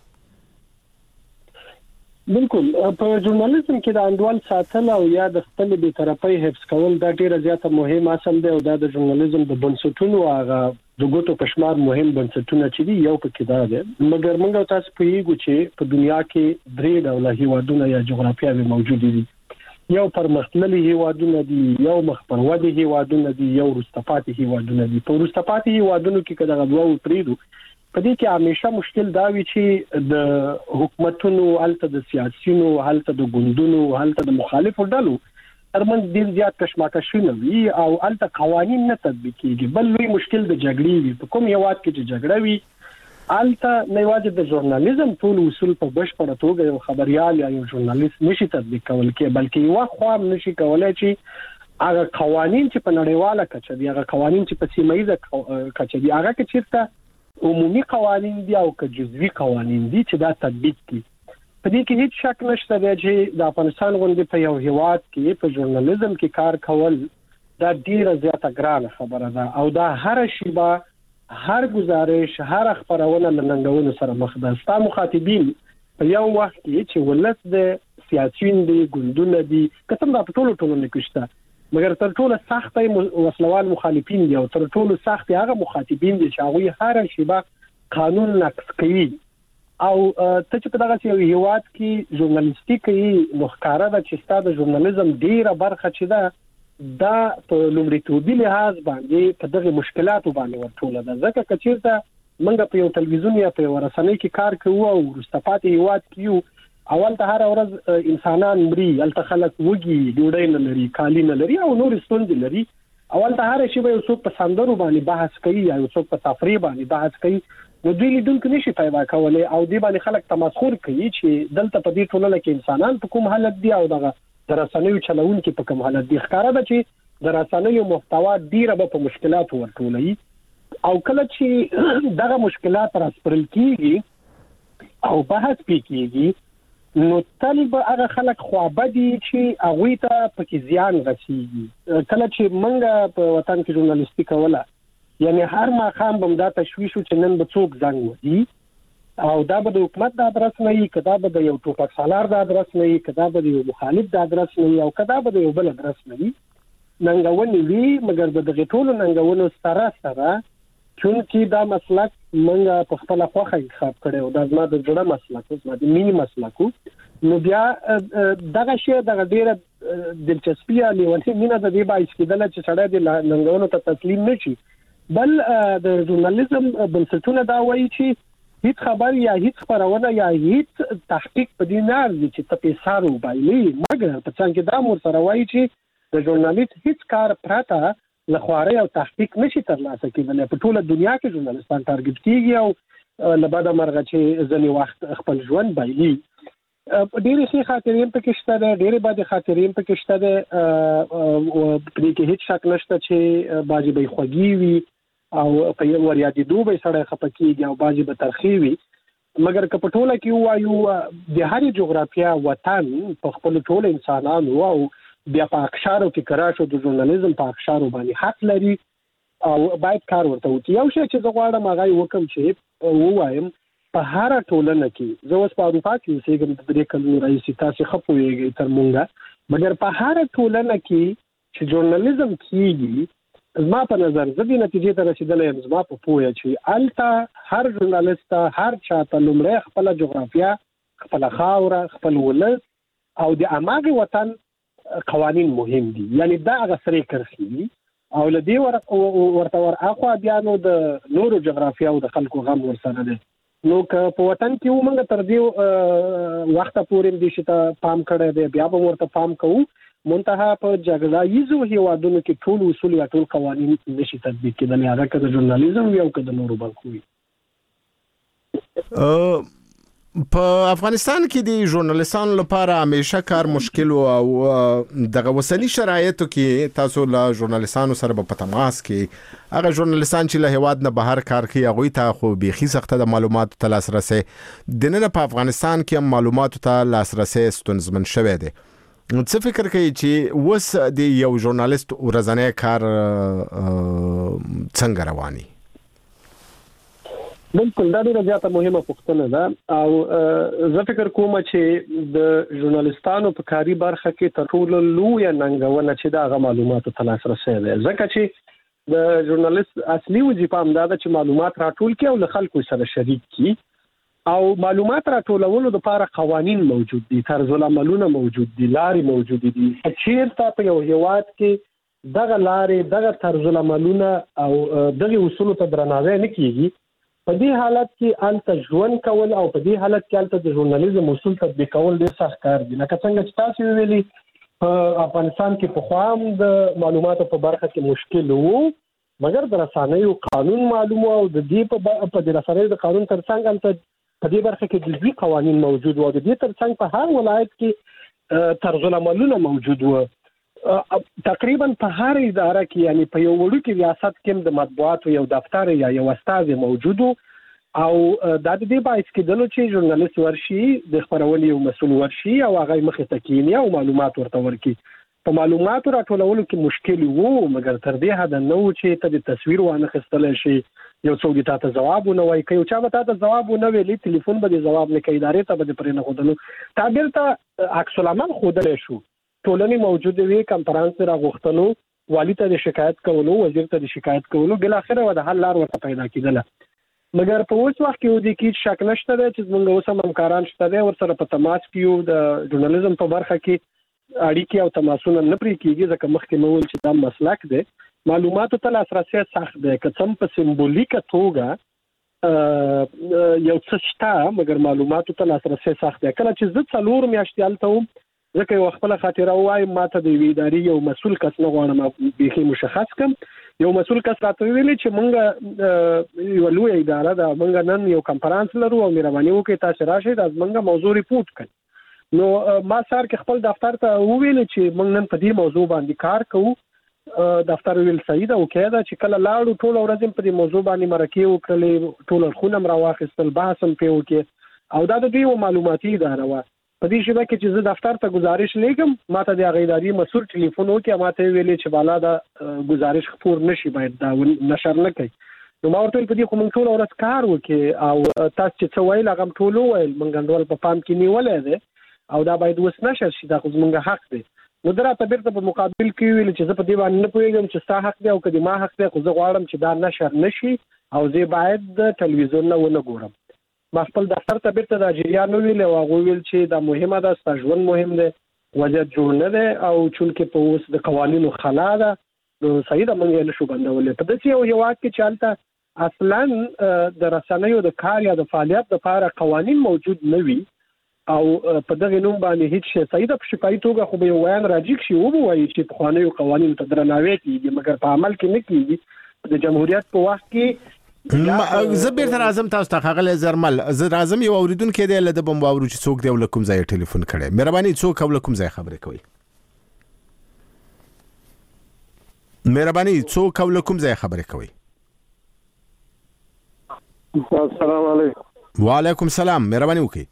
بالکل په ژورنالیزم کې د انډول ساتل او یا د خپل بې طرفۍ حفظ کول دا ډېره زیاته مهم اصل دی او دا د ژورنالیزم د بنسټونو هغه د ګوتو په شمار مهم بنسټونه چې دي یو پکې دا دی مګر موږ تاسو پوهیږو چې په دنیا کې درې ډوله هیوادونه یا جغرافیاوې موجودې دي یو پرمختللي هیوادونه دي یو مخ پر ودې هیوادونه دي یو وروسته پاتې هیوادونه دي په وروسته پاتې هیوادونو کې که دغه دوه پرېږدو په دې کې همیشه مشکل دا وي چې د حکومتونو هلته د سیاسيونو هلته د ګوندونو هلته د مخالفو ډلو ترمنځ ډېر زیات کشمکشونه وي او هلته قوانین نه تطبیق کېږي بل لوی مشکل د جګړې وي په کوم هیواد کې چې جګړه وي هلته نه یوازې د ژورنالیزم ټول اصول په بشپړه توګه یو خبریال یا یو ژورنالیست نشي تطبیق کول کې بلکې یوه خوا هم نشي کولی چې هغه قوانین چې په نړیواله کچه دي هغه قوانین چې په سیمه ییزه کچه دي هغه که چېرته عمومي قوانین دي او که جزوي قوانین دي چې دا تطبیق دي په دې کې هیڅ شک نشته دی چې د افغانستان غوندې په یو هیواد کې په ژورنالیزم کې کار کول دا ډیره زیاته ګرانه خبره ده او دا هر شیبه هر گزارش هر خبرونه له ننګونو سره مخ ده ستا مخاطبین په یو وخت کې چې ولس د سیاسيون دي ګوندونه دي قسم دا په ټولو ټولنو کې شته مګر تر ټولو سخت وسلوال مخالفین دي او تر ټولو سخت هغه مخاطبین دي چې هغه هر شیبه قانون نقض کوي او ته چې په دغه یو هیواد کې ژورنالیستي کوي نو ښکاره ده چې ستا د ژورنالیزم ډیره برخه چې ده دا په لومړیتوبي لحاظ باندې په دغه مشکلاتو باندې ورټوله ده ځکه که چېرته موږ په یو تلویزیون یا په یو رسنۍ کې کار کوو او وروسته پاتې هیواد کې یو اول ته هر ورځ انسانان مري الته خلک وږي ډوډۍ نه لري کالي نه لري او نور ستونزې لري اول ته هر شی به یو څوک په سندرو باندې بحث کوي یا یو څوک په تفریح باندې بحث کوي نو دوی لیدونکو نشي پیدا کولی او دې باندې خلک تمسخر کوي چې دلته په دې ټولنه کې انسانان په کوم حالت دي او دغه د رسنیو چلوونکي په کوم حالت دي ښکاره ده چې د رسنیو محتوا ډیره به په مشکلاتو ورټولوي او کله چې دغه مشکلات راسپړل کېږي او بحث پې کېږي نو تل به هغه خلک خوابدي چې هغوی ته پکې زیان رسېږي کله چې موږ په وطن کې ژورنالیستي کوله یعنی هر ماښام به دا تشویش و چې نن به څوک زنګ وهي او دا به د حکومت د ادرس نه وي که دا به د یو ټوپک سالار د ادرس نه وي که دا به د یو مخالف د ادرس نه وي او که دا به د یو بل ادرس نه وي ننګونې وي مګر د دغې ټولو ننګونو سره سره چونکې دا مسلک موږ په خپله خوښه انتخاب کړی او دا زما د زړه مسلک و زما د مینې مسلک و نو بیا دغه شی دغه ډېره دلچسپي یا لیونۍ مینه د دې باعث کېدله چې سړی د ننګونو ته تسلیم نه شي بل د ژورنالیزم بنسټونه دا وایي چې هیڅ خبر یا هیڅ خبرونه یا هیڅ تحقیق په دې نه ارزي چې ته پیسار وبایلي مګر په څنګ کې دا مور سره وایي چې د ژورنالیست هیڅ کار پرته له خوارۍ او تحقیق نشي ترلاسه کېدلی په ټوله دنیا کې ژورنالیستان ټارګټ کېږي او له بده مرغه چې ځینې وخت خپل ژوند بایلي ډېرې ښې خاطرې هم پکې شته دی ډېرې بدې خاطرې هم پکې شته دی په دې کې هیڅ شک نشته چې بعضې به یې خوږې وي او په یو ور یادېدو به یې سړی خفه کېږي او بعضې به ترخې وي مګر که په ټوله کې وایو د هرې جغرافیا وطن په خپل ټول انسانانو او بیا په اقشارو کې کراشو د ژورنالیزم په اقشارو باندې حق لري او باید کار ورته وکړي. یو شی چې زه غواړم هغه وکم چې ووایم په هر ټولنه کې زه اوس په اروپا کې اوسېږم د درې کلونو راهیسې تاسو ښه پوهېږئ تر مونږه مګر په هر ټولنه کې چې ژورنالیزم کېږي زما په نظر زه دې نتیجې ته رسېدلی یم زما په پوهه چې هلته هر ژورنالیست هر چاته لومړی خپله جغرافیا خپله خاوره خپل ولس او د هماغې وطن قوانین مهم دي یعنی دا هغه سرې کرښې او له دې ورته ور اخوا بیا نو د نورو جغرافیا او د خلکو غم ورسره دی. نو که په وطن کې ومنګ تر دې وخت پورې دې شته پام کړی دی بیا به ورته پام کوو منتها په جګړایزو هیوادونو کې ټول اصول یا ټول قوانین نشي تطبیق کېدلی هغه که د ژورنالیزم وي او که د نورو برخو وي. په افغانستان کې د ژورنالیستانو لپاره همیشه کار مشکل او دغه وسلي شرایطو کې تاسو له ژورنالیستانو سره په تماس کې هغه ژورنالیستان چې له هیواد نه بهر کار کوي هغوی ته خو بیخي سخته د معلوماتو ته لاسرسی دننه په افغانستان کې هم معلوماتو ته لاسرسی ستونزمن شوی دی. څه فکر کوي چې اوس د یو ژورنالیست ورځنی کار څنګه رواني؟ بالکل دا ډیره زیاته مهمه پوښتنه ده او زه فکر کوم چې د ژورنالیستانو په کاري برخه کې تر ټولو لویه ننګونه چې د هغه معلوماتو ته لاسرسی دی ځکه چې د ژورنالیست اصلي وظیفه همدا ده چې معلومات راټول کړي او له خلکو سره شریک کړي او معلومات راټولولو لپاره قوانین موجود دي طرز العملونه موجود دي لارې موجود دي چیرته په یو هیواد کې دغه لارې دغه طرز العملونه او دغه اصول ته درناوی نه کیږي په دې حالت کې الته ژوند کول او په دې حالت کې الته د ژورنالیزم اصول تطبیق کول ډېر سخت کار دی. لکه څنګه چې تاسو ویلي په افغانستان کې په خام د معلوماتو په برخه کې مشکل وو مګر د رسنیو قانون معلوم او د دې په په د رسنیو د قانون ترڅنګ الته په دې برخه کې جزئي قوانین موجود وو د دې ترڅنګ په هر ولایت کې طرز العملونه موجود وو تقریبا په هر اداره کې یعنی په یو وړوکی ریاست کې د مطبوعاتو یو دفتر یا یو استازی موجود او دا د دې باعث کېدلو چې ژورنالیست ورشي د خبرونې یو مسؤل ورشي او هغه مخې ته کینی او معلومات ورته ورکړي. په معلوماتو راټولولو کې مشکل وو مګر تر دې حد نه و چې ته د تصویر وانه خستل شي یو څوک دې تاسو جواب نه وایي کوي چا به تاسو جواب نه ویلي ټلیفون به جواب نه کوي ادارې ته به پرې نه خودلو تعبیر ته عکس العمل خودل شو ټولنې موجود وي کانفرنس راغوښتلو والی ته شکایت کولو وزیر ته شکایت کولو بل اخره و د حل لار ورته پیدا کیدله مګر په اوس وخت کې ودی کې شک نشته چې موږ اوس هم همکاران شته ورسره په تماس کې د ژورنالیزم په برخه کې اړیکې او تماسونه نه پرې کیږي ځکه مخکې مو ول چې دا مسلک دی معلوماتو ته لاسرسی سخت دی که څم په سمبولیکه توګه یو څه شته مګر معلوماتو ته لاسرسی سخت دی. کله چې زه څلور میاشتې هلته وم ځکه یو خپل خاطره وایم ماته د ویداري یو مسؤل کس نه غواړم بیخي مشخص کم یو مسؤل کس راته ویلي چې مونږ یو لوی اداره ده مونږ نن یو کانفرنس لرو او مهرباني وکړئ تاسو راشئ د مونږه موضوع ریپورت کړئ. نو ما سار کې خپل دفتر ته وویل چې مونږ نن په دې موضوع باندې کار کوو دفتر ویل سید او کېدا چې کله لاړو ټول ورځ په دې موضوع باندې مرکه وکړلې ټول خونم راواخستل بحثم په وکړ او دا د دې معلوماتي اداره و په دې شبکه کې چې زه دفتر ته گزارش لیکم ماته د غیداری مسؤل ټلیفون وکي ماته ویلې چې بالا دا گزارش خپور نشي باید دا نشر نه کوي. نو ما ورته په دې کوم ټول ورځ کار وکي او تاسو چې څه ویل هغه ټول ویل مونږ غندول په پام کې نیولې ده او دا باید وس نشر شي دا خو مونږ حق دی. نو درته بیرته په مقابل کې ویل چې زه په دې باندې نه پوهیږم چې ستا حق دی او کدي ما حق دی خو زه غواړم چې دا نشر نشي او زه باید د ټلویزیون نه ونه ګورم. ما خپل دفتر ته بیرته د اجریان ویل او هغه ویل چې دا مهمه ده ستاسو ژوند مهم دی وضعیت جوړ نه دی او چونکې په اوس د قوانینو خلا ده نو صحیح ده مونږ نه شو بندولې. په دې یو یو کې چالتہ اصلا د رسنیو د کار یا د فعالیت لپاره قوانین موجود نه وي او په دغه نوم باندې هیڅ شي صحیح ده په شفایي توګه خو به یو ویان راجیک شي او وایي چې په قانوني قوانینو ته درناوی کیږي مګر په عمل کې نه کیږي. د جمهوریت په وخت کې زه بیرته راځم تاسو ته ښاغلی زرمل زه راځم یو اوریدونکی دی له ده به م واورو چې څوک دی او له کوم ځایه ټلیفون کړی مهرباني څوک او له کوم ځایه خبرې کوئ مهرباني څوک او له کوم ځایه خبرې کوئ السلام علیکم وعلیکم السلام، مهرباني وکړئ.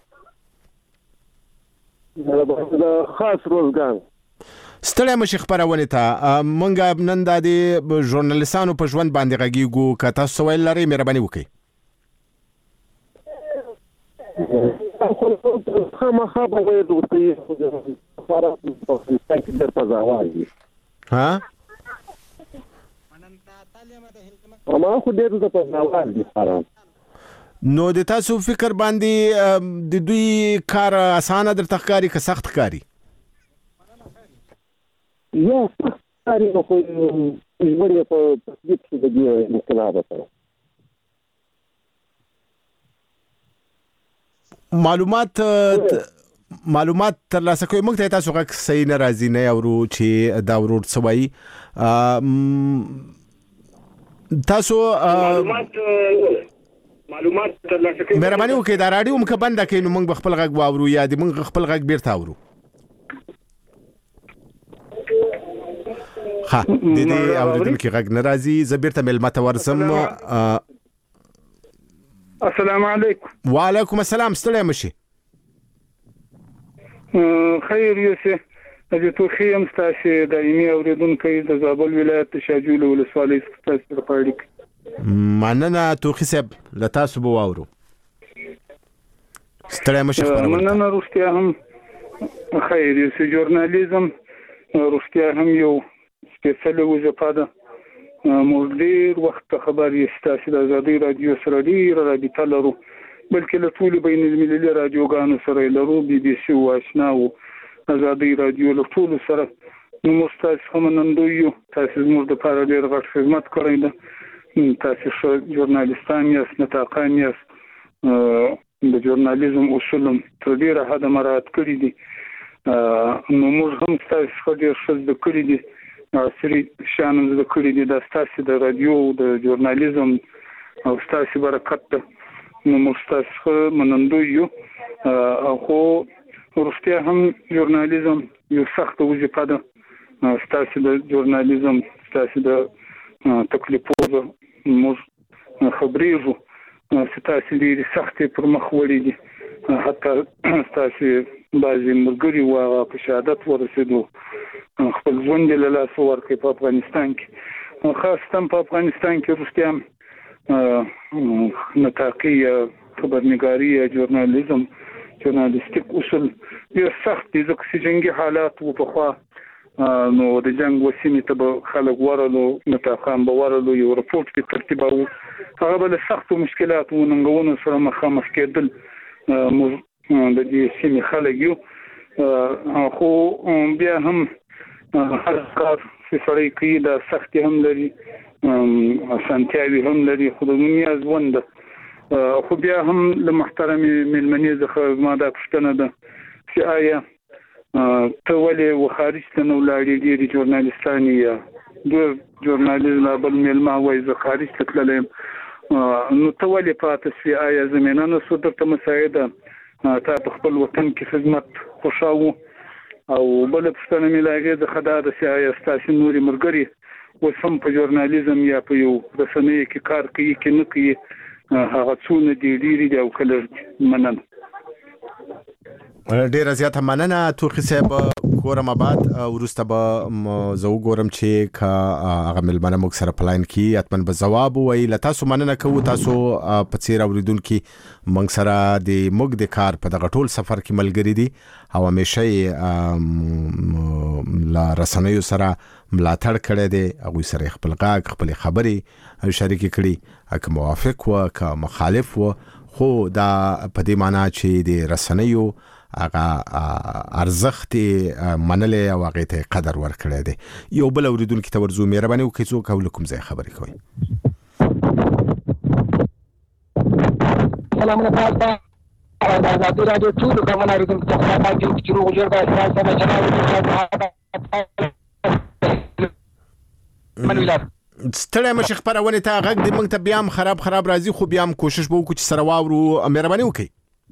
خاص روزګان ستړی مشي خبرونه ته مونږ نن د ژورنالیستانو په ژوند باندې غږیږو، که تاسو سوال لرئ مهرباني وکړئ. خامخا به وایي دوی خبره په ځواب ها ما خو ډېر د په ځواب دي. نو د تاسو فکر باندې د دوی کار اسانه درته ښکاري که سخت ښکاري؟ یا سخت ښکاري، نو خو ژوند یې په تثبیت کې د دې انقلاب سره معلومات معلومات ترلاسه کوي. موږ ته تاسو غږ صحیح نه راځي، نه اورو چې دا ورور څه وایي. تاسو معلومات معلومات ترلاسه کوي. مهرباني وکړئ دا راډیو مکه بند کړئ نو موږ خپل غږ واورو یا د موږ خپل غږ بیرته اورو. ها د دې اوریدونکو غږ ناراضي. زه بیرته ملمت ورسم. السلام علیکم. وعلیکم السلام، ستړی مشي. خیر یوسف د توخی هم ستاسو دایمي اوریدونکو د زابل ولایت شاجول ولسوالۍ څخه سره پاړي. مننه توخی صاحب، له تاسو به واورو. ستړی مشي خبره. مننه. روستیا هم خیر یوسف، ژورنالیزم روستیا هم یو سپیشل وظیفه ده. موږ ډېر وخت خبر یې ستاسو د ازادي رادیو سره ډېر رابطه لرو، بلکې له ټولو بین المللي رادیوګانو سره لرو، بي بي سي او آشنا او ازادي رادیو له ټولو سره. نو موږ تاسو هم منندوی یو. تاسو موږ د لپاره ډېر غټ خدمت کړی ده. تاسو ښه ژورنالیستان یاست، نطاقان یاست، د ژورنالیزم اصول تر ډېره حده مراعات کړي دي. نو موږ هم تاسو ښه ډېر ښه زده کړي دي، عصري شان زده کړي دي. دا تاسو د رادیو د ژورنالیزم او تاسو برکت ده. نو موږ تاسو منندوی یو. خو روستیا هم ژورنالیزم یو سخت وظیفه ده. تاسو د ژورنالیزم تاسو د تکلیفونو موږ خبرېږو چې تاسو ډېرې سختې پر مخ وړي دي. حتی تاسو بعضې ملګري وو په شهادت ورسېدو، خپل ژوند یې له لاسه ورکړی په افغانستان کې. خاصتا په افغانستان کې روستیا نطاقي یا خبرنګاري یا ژورنالیزم ژورنالیستیک اصول ډېر سخت دي، ځکه چې جنګي حالات وو پخوا. نو د جنګ وسیمې ته به خلک ورلو، نطاقان به ورلو، یو رپورټ کې ترتیباوه. هغه به له سختو مشکلاتو و ننګونو سره مخامخ کېدل. موږ د دې سیمې خلک یو. خو بیا هم هر کار چې سړی کوي دا سختي هم لري، اسانتیاوې هم لري، خو د دنیا ژوند ده. خو بیا هم له محترمې مېلمنې څخه زما دا پوښتنه ده چې آیا ته ولې و خارج ته نه ولاړې؟ ډېرې ژورنالیستان یا دوه ژورنالیزم بل مېلمه وایي زه خارج ته تللی یم، نو ته ولې پاتې شوې؟ آیا زمینه نه شو درته مساعده؟ تا په خپل وطن کې خدمت خوښاوه؟ او بله پوښتنه مې له هغې څخه دا ده چې آیا ستاسې نورې ملګري اوس هم په ژورنالیزم یا په یو رسنیو کې کار کوي که نه کوي؟ هغه څونه دي، ډېرې دي او که لږ دي؟ مننه. ډیره زیاته مننه توخی صاحب. کورم آباد. وروسته به زه وګورم چې که هغه مېلمانه موږ سره په لاین کې حتما به ځواب ووایي. له تاسو مننه کوو. تاسو په څیر اورېدونکي موږ سره د موږ د کار په دغه ټول سفر کې ملګري دي او همیشه یې له رسنیو سره ملاتړ کړی دی. هغوی سره خپل غږ خپلې خبرې شریکې کړي، که موافق و که مخالف و. خو دا په دې معنی چې د رسنیو هغه ارزښت منلې او هغې ته قدر ورکړی دی. یو بل اورېدونکي ته ورځو. مهرباني وکړئ څوک او له کوم ځای خبرې کوئ؟ سلامونه تاسو ته د ازادي راډیو ټولو کومه اورېدونکو ته خدای پاک دې چې روغ جوړ کړي. تاسو سره جناب منویلار ستړی مشي خبرونه ته غږ دې موږ ته بیا هم خراب خراب راځي، خو بیا هم کوشش به وکړو چې سره واورو. مهرباني وکړئ.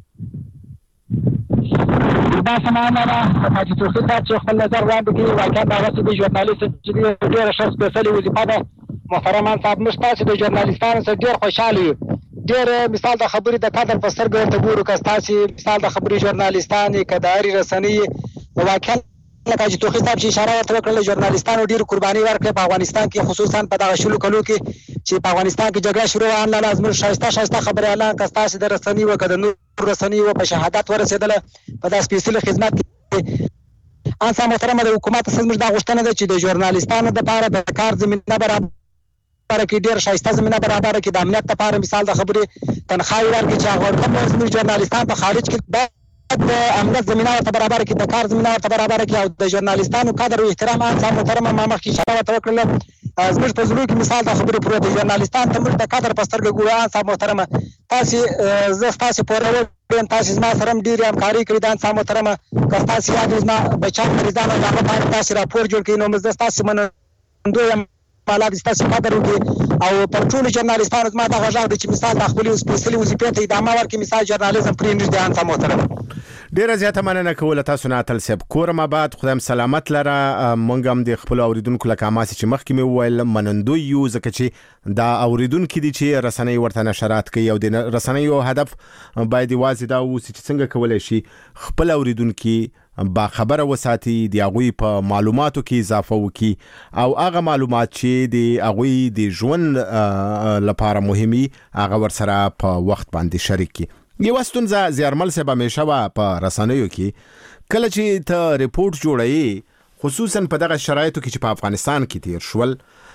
دا سمانه ده چې توخی صاحب چې خپل نظر وړاندې کړي. واقعا دا هغسې د ژورنالیست چې ډېره ښه سپېڅلې وظیفه ده. محترمان صاحب موږ تاسې د ژورنالیستانو سره ډېر خوشحاله یو، ډېر مثال د خبرې د کادر په سترګه ورته ګورو که ستاسې مثال د خبرې ژورنالیستان یې که د هرې رسنۍ واقعا لکه حاجي توخي صاحب چې اشاره ورته وکړله ژورنالیستانو ډېرې قرباني ورکړې په افغانستان کې خصوصا په دغه شلو کلو کې چې په افغانستان کې جګړه شروع وه انلاله زموږ ښایسته ښایسته خبریالان که ستاسې د رسنۍ وه که د نورو رسنۍ وه په شهادت ورسېدله په دا سپېڅلي خدمت کې انسا محترمه د حکومت څخه زموږ دا غوښتنه ده چې د ژورنالیستانو دپاره د کار زمینه برابره کړي ډېره ښایسته زمینه برابره کړي د امنیت دپاره مثال د خبرې تنخواهې ورکړي چې هغه زموږ ژورنالیستان په خارج کې باید د امنیت زمینه ورته برابره کړي د کار زمینه ورته برابره کړي او د ژورنالیستانو قدر او احترام انسا محترمه ما مخکې اشاره ورته وکړله زموږ په زړه کې مثال د خبرې پروت دی ژورنالیستان ته موږ د قدر په سترګه ګورو انسا محترمه تاسې زه ستاسې پوروړی یم تاسې زما سره هم ډېرې همکاري کړې ده انسا محترمه که ستاسې یاد وي زما بچیان مریضان او د هغه په اړه تاسې راپور جوړ کړئ نو زه ستاسې منندوی یم الله دې ستاسې قدر وکړي او پر ټولو ژورنالیستانو زما دغه غږ دی چې مثال د خپلې سپېڅلې وظیفې ته ادامه ورکړي مثال ژورنالیزم پرې نږدې انسا محترمه ډیره زیاته مننه کوله تاسو نه اتل صاحب کورم آباد خدایم سلامت لره مونږ هم د خپل اوریدونکو لکه ماسي چې مخکې مې وویل منندوی یو ځکه چې دا اوریدونکو دي چې رسنۍ ورته نشرات کوي او د رسنیو هدف باید واځي دا اوس چې څنګه کولای شي خپل اوریدونکو با خبره وساتي د هغوی په معلوماتو کې اضافه وکړي او هغه معلومات چې د هغوی د ژوند لپاره مهمي هغه ورسره په وخت باندې شریک کړي یو ستونزه زیارمل صاحب همیشه وا په رسنیو کې کله چې ته ریپورت جوړوي خصوصا په دغه شرایطو کې چې په افغانستان کې تیر شول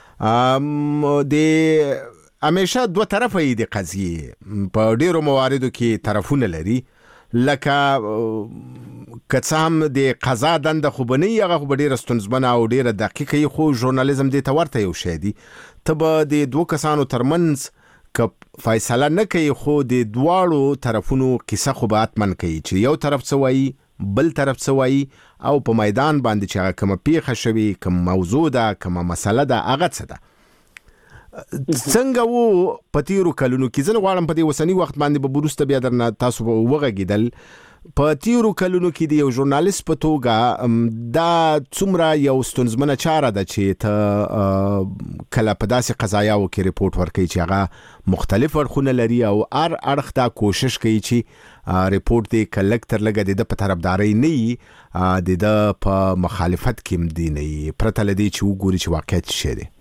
د همیشه دوه طرفه یې د قضیې په ډیرو مواردو کې طرفونه لري لکه کڅام د قضا دنده خو بنی هغه خو ډیره ستونزمنه او ډیره دقیقه خو ژورنالیزم د تورته یو شی دی ته به د دوه کسانو ترمنځ که فیصله نه کوي خو د دواړو طرفونو قصه خو به حتماً کوي چې یو طرف څه وایي بل طرف څه وایي او په میدان باندې چې هغه کومه پیښه شوي کوم موضوع ده کومه مسله ده هغه څه ده څنګه وو په تیرو کلونو کې زه غواړم په دې اوسني وخت باندې به وروسته بیا درنه تاسو به وغږېدل په تیرو کلونو کې د یو ژورنالیست په توګه دا څومره یو ستونزمنه چاره ده چې ته کله په داسې قضایاو کې ریپورت ورکوي چې هغه مختلف اړخونه لري او هر اړخ دا کوشش کوي چې ریپورت دی کلک تر لږه د په طرفداري نه وي د د په مخالفت کې هم دی نه وي پرته له دې چې وګوري چې واقعیت څه دی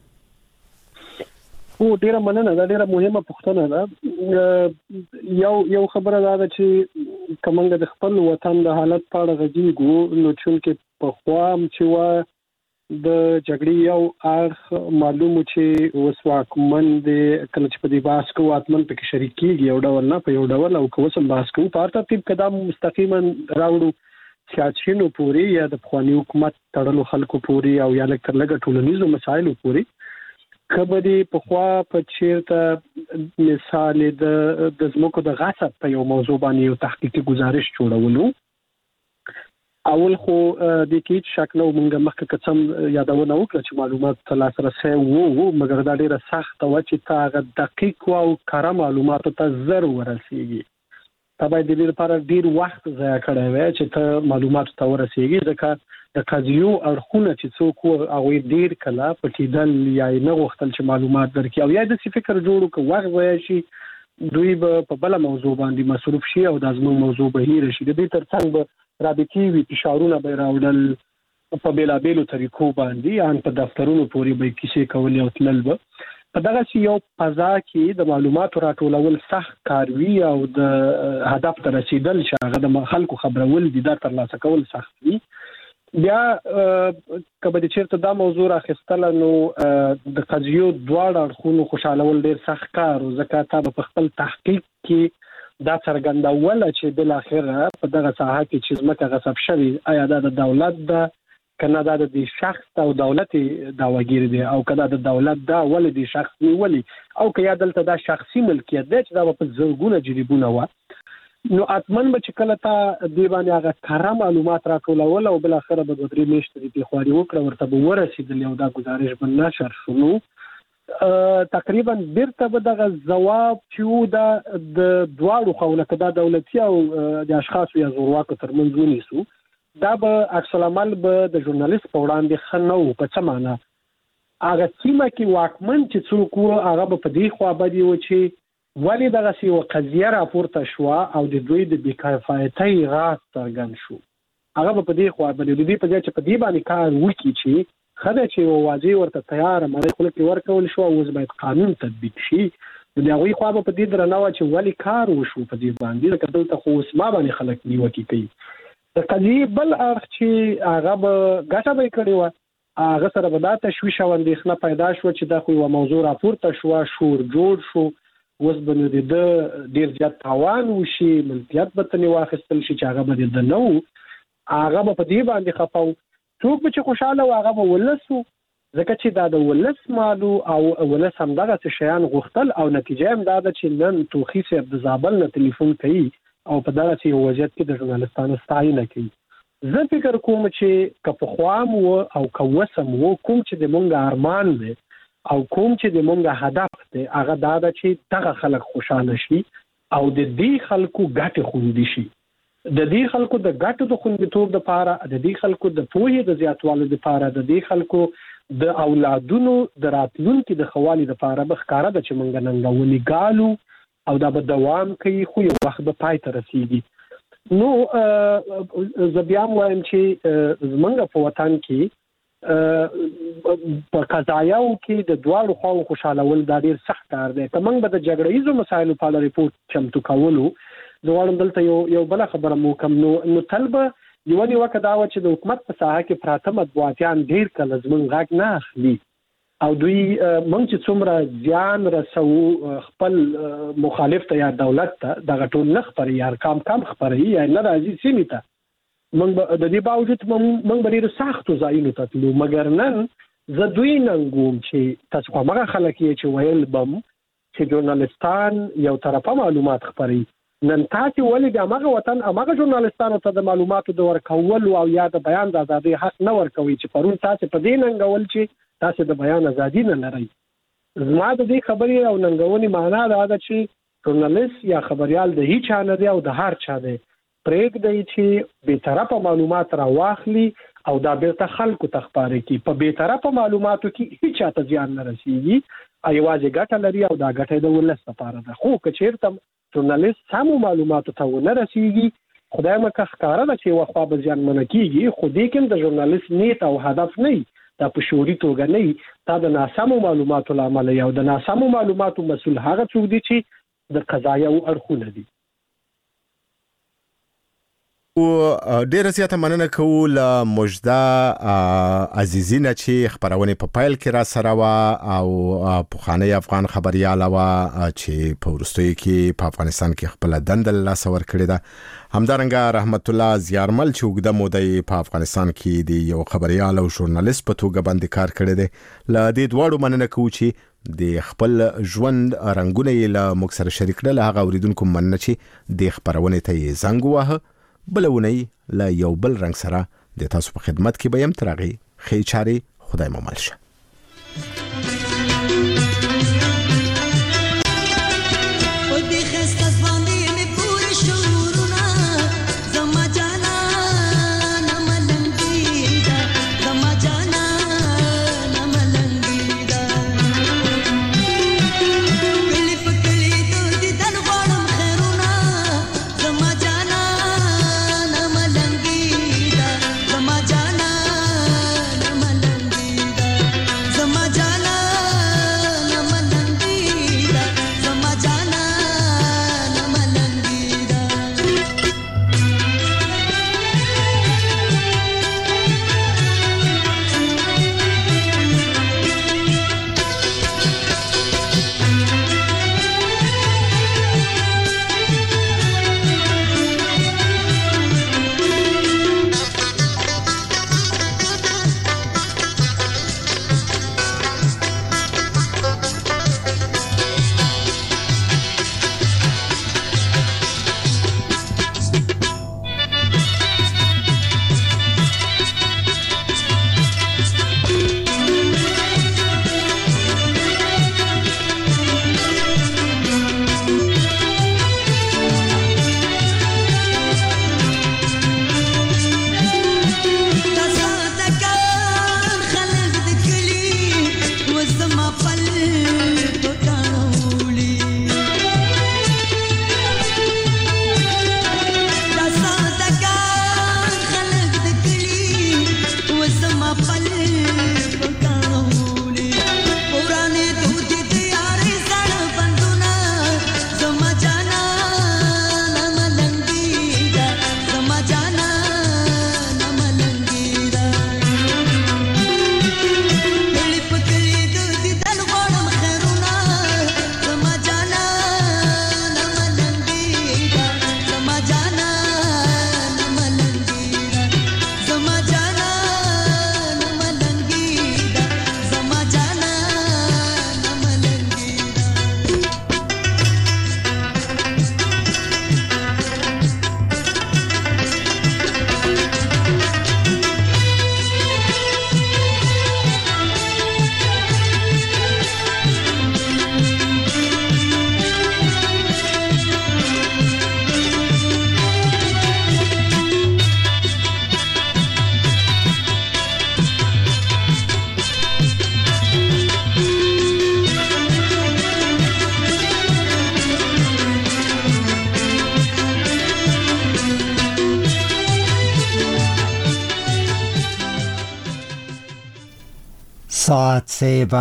او ډیره مننه دا ډیره مهمه پوښتنه ده یو یو خبره ده چې کومنګ د خپل وطن د حالت په اړه غږیږو نو چې په خوام چې وا د جګړې یو اړخ معلومه چې وسواکمن د کله چې په دې باس کو اتمن په شریک کیږي یو ډول نه په یو ډول او کوم باس کو په ترتیب قدم مستقیما راوړو سیاسيونو پوری یا د خواني حکومت تړلو خلکو پوری او یا لکه لګ ټولنیزو مسایلو پوری خبري په خوا په چیرته مثال د د زموږ د غصب په یو موضوع باندې یو تحقیقي گزارش جوړولو اول خو د کې شک نو موږ مخکې قسم یادونه وکړه چې معلومات ترلاسه سي وو مګر دا ډیره سخت و چې تا دقیق او کره معلومات ته زر ورسیږي تبا د دې لپاره ډیر وخت ضایع کړی وای چې ته معلومات ته ورسیږي ځکه د قضیو اړخونه چې څوک هغه ډیر کله پټیدل یا نه غوښتل چې معلومات درکې او یا د فکر جوړو کو وخت ضایع شي دوی په بل موضوع باندې مصروف شي او د ازمو موضوع به هیر شي د دې ترڅنګ به رابطي وی اشارونه به راوړل په بیلابېلو طریقو باندې ان په دفترونو پورې به کیسې کول او تلل به په دغه یو فضا کې د معلوماتو راټولول سخت کار وی او د هدف ته رسیدل چې هغه د خلکو خبرول دي د ترلاسه کول سخت وي بیا کبه د چیرته دا موضوع راخستل نو د قضیو دواړه اړخونو خوشالول ډیر سخت کار او زکات په خپل تحقیق کې دا څرګندول چې بل اخره په دغه ساحه کې چې زمکه غصب شوی آیا دا د دولت دا کنه دا د شخص او دولت داواګیر دی او کله د دولت دا ول دی شخص نیولی او که یا دلته دا شخصي ملکیت دی چې دا په زرګونه جریبونه و نو اتمن به چې کله تا دی باندې هغه کار معلومات راټولول او بل اخره به د درې میاشتې په خواري وکړه ورته به ورسېدل یو دا گزارش بل نشر شنو تقریبا بیرته به دغه جواب چې دا د دواړو خونه کدا دولتي او د اشخاصو یا زورواکو ترمنځ ونیسو دا به عکس العمل به د ژورنالیست په وړاندې خنو په څه معنا هغه سیمه کې واکمن چې څوک هغه په دې خوا باندې و چې ولی دغه سی و قضیه راپورته شو او د دوی د بیکفایتۍ راز څرګند شو. هغه په دې خو په دې په ځای چې په دې باندې کار وکړي چې خدای چې واځي ورته تیار مړ خلک ورکول شو او اوس باید قانون تطبیق شي. د هغوی خو په دې درناوه چې ولی کار وشو په دې باندې لکه دلته خو اوس ما باندې خلک نیوکې کوي. د قضیې بل اړخ چې هغه به ګټه به یې کړې وه هغه سره به دا تشویش او اندېښنه پیدا شوه چې دا خو یوه موضوع راپورته شوه شور جوړ شو اوس به نو د ده ډېر زیات تاوان وشي ملکیت به ترې واخیستل شي چې هغه به د ده نه و هغه به په دې باندې خفه و. څوک به چې خوشحاله و هغه به ولس و ځکه چې دا د ولس مالو او ولس همدغسې شیان غوښتل او نتیجه هم دا ده چې نن توخي صاحب د زابل نه تلیفون کوي او په دغسې یو وضعیت کې د ژورنالستانو ستاینه کوي. زه فکر کوم چې که پخوا م و او که اوس هم و کوم چې د مونږ ارمان دی او کوم چې د مونږ هدف دی هغه دا ده چې دغه خلک خوشحاله شي او د دې خلکو ګټې خوندي شي. د دې خلکو د ګټو د خوندیتوب دپاره د دې خلکو د پوهې د زیاتوالي دپاره د دې خلکو د اولادونو د راتلونکي د خوالي لپاره به ښکاره ده چې موږ ننګونې ګالو او دا به دوام کوي خو یو وخت به پای ته رسیږي. نو زه بیا هم وایم چې زموږ په وطن کې په قضایاو کې د دواړو خواو خوشحالول دا ډېر سخت کار دی. که موږ به د جګړه ییزو مسایلو په اړه ریپورټ چمتو کولو زه غواړم دلته یو یو بله خبره مو وکړم. نو نو تل به یوه نیوکه دا وه چې د حکومت په ساحه کې پراته مطبوعاتیان ډېر کله زموږ غږ نه اخلي او دوی موږ چې څومره زیان رسوو خپل مخالف ته یا دولت ته دغه ټول نه خپروي یا کم کم خپروي یا نه راځي سیمې ته. موږ د دې باوجود موږ به ډېرو سختو ځایونو ته تلو مګر نن زه دوی ننګوم چې تاسو خو همغه خلک یې چې ویل بم چې ژورنالستان یو طرفه معلومات خپروي. نن تاسو ولې د هغه وطن هغه ژورنالستانو ته د معلوماتو د ورکولو او یا د بیان د ازادۍ حق نه ورکوي چې پرون تاسو په دې ننګول چې تاسو د بیان ازادي نه لرئ. زما د دې خبرې او ننګونې معنا دا ده چې ژورنالیست یا خبریال د هیڅ چا نه دی او د هر چا دی. پرېږدئ چې بېطرفه معلومات راواخلي او دا بیرته خلکو ته خپاره کړي. په بېطرفه معلوماتو کې هیڅ چا ته زیان نه رسېږي یوازې ګټه لري او دا ګټه د ولس لپاره ده. خو که چېرته ژورنالیست سمو معلوماتو ته ونه رسېږي خدای مکه ښکاره ده چې یوه خوا به زیانمنه کېږي خو دې کې د ژورنالیست نیت او هدف نه وي دا په شعوري توګه نه وي دا د ناسمو معلوماتو له امله یا د ناسمو معلوماتو مسؤل هغه څوک دي چې د قضایاو اړخونه دي. او ډیره زیاته مننه کوو له مجده عزیزی نه چې خبرونه په پایل کې را سره وا او پخوانی افغان خبريال وا چې په ورستوي کې په افغانستان کې خپل دندل لاس ور کړی ده. همدارنګه رحمت الله زیارمل چې وګړه مودې په افغانستان کې دی یو خبريال او ژورنالیست په توګه باندې کار کړی دی. له دې دواړو مننه کوو چې د خپل ژوند رنگونه له موږ سره شریک کړل. هغه اوریدونکو مننه چې د خبرونه ته زنګ واه بلونی لا یو بل رنگ سره د تاسو په خدمت کې به يم ترغي خې چاري خدای مو مل شه. सात से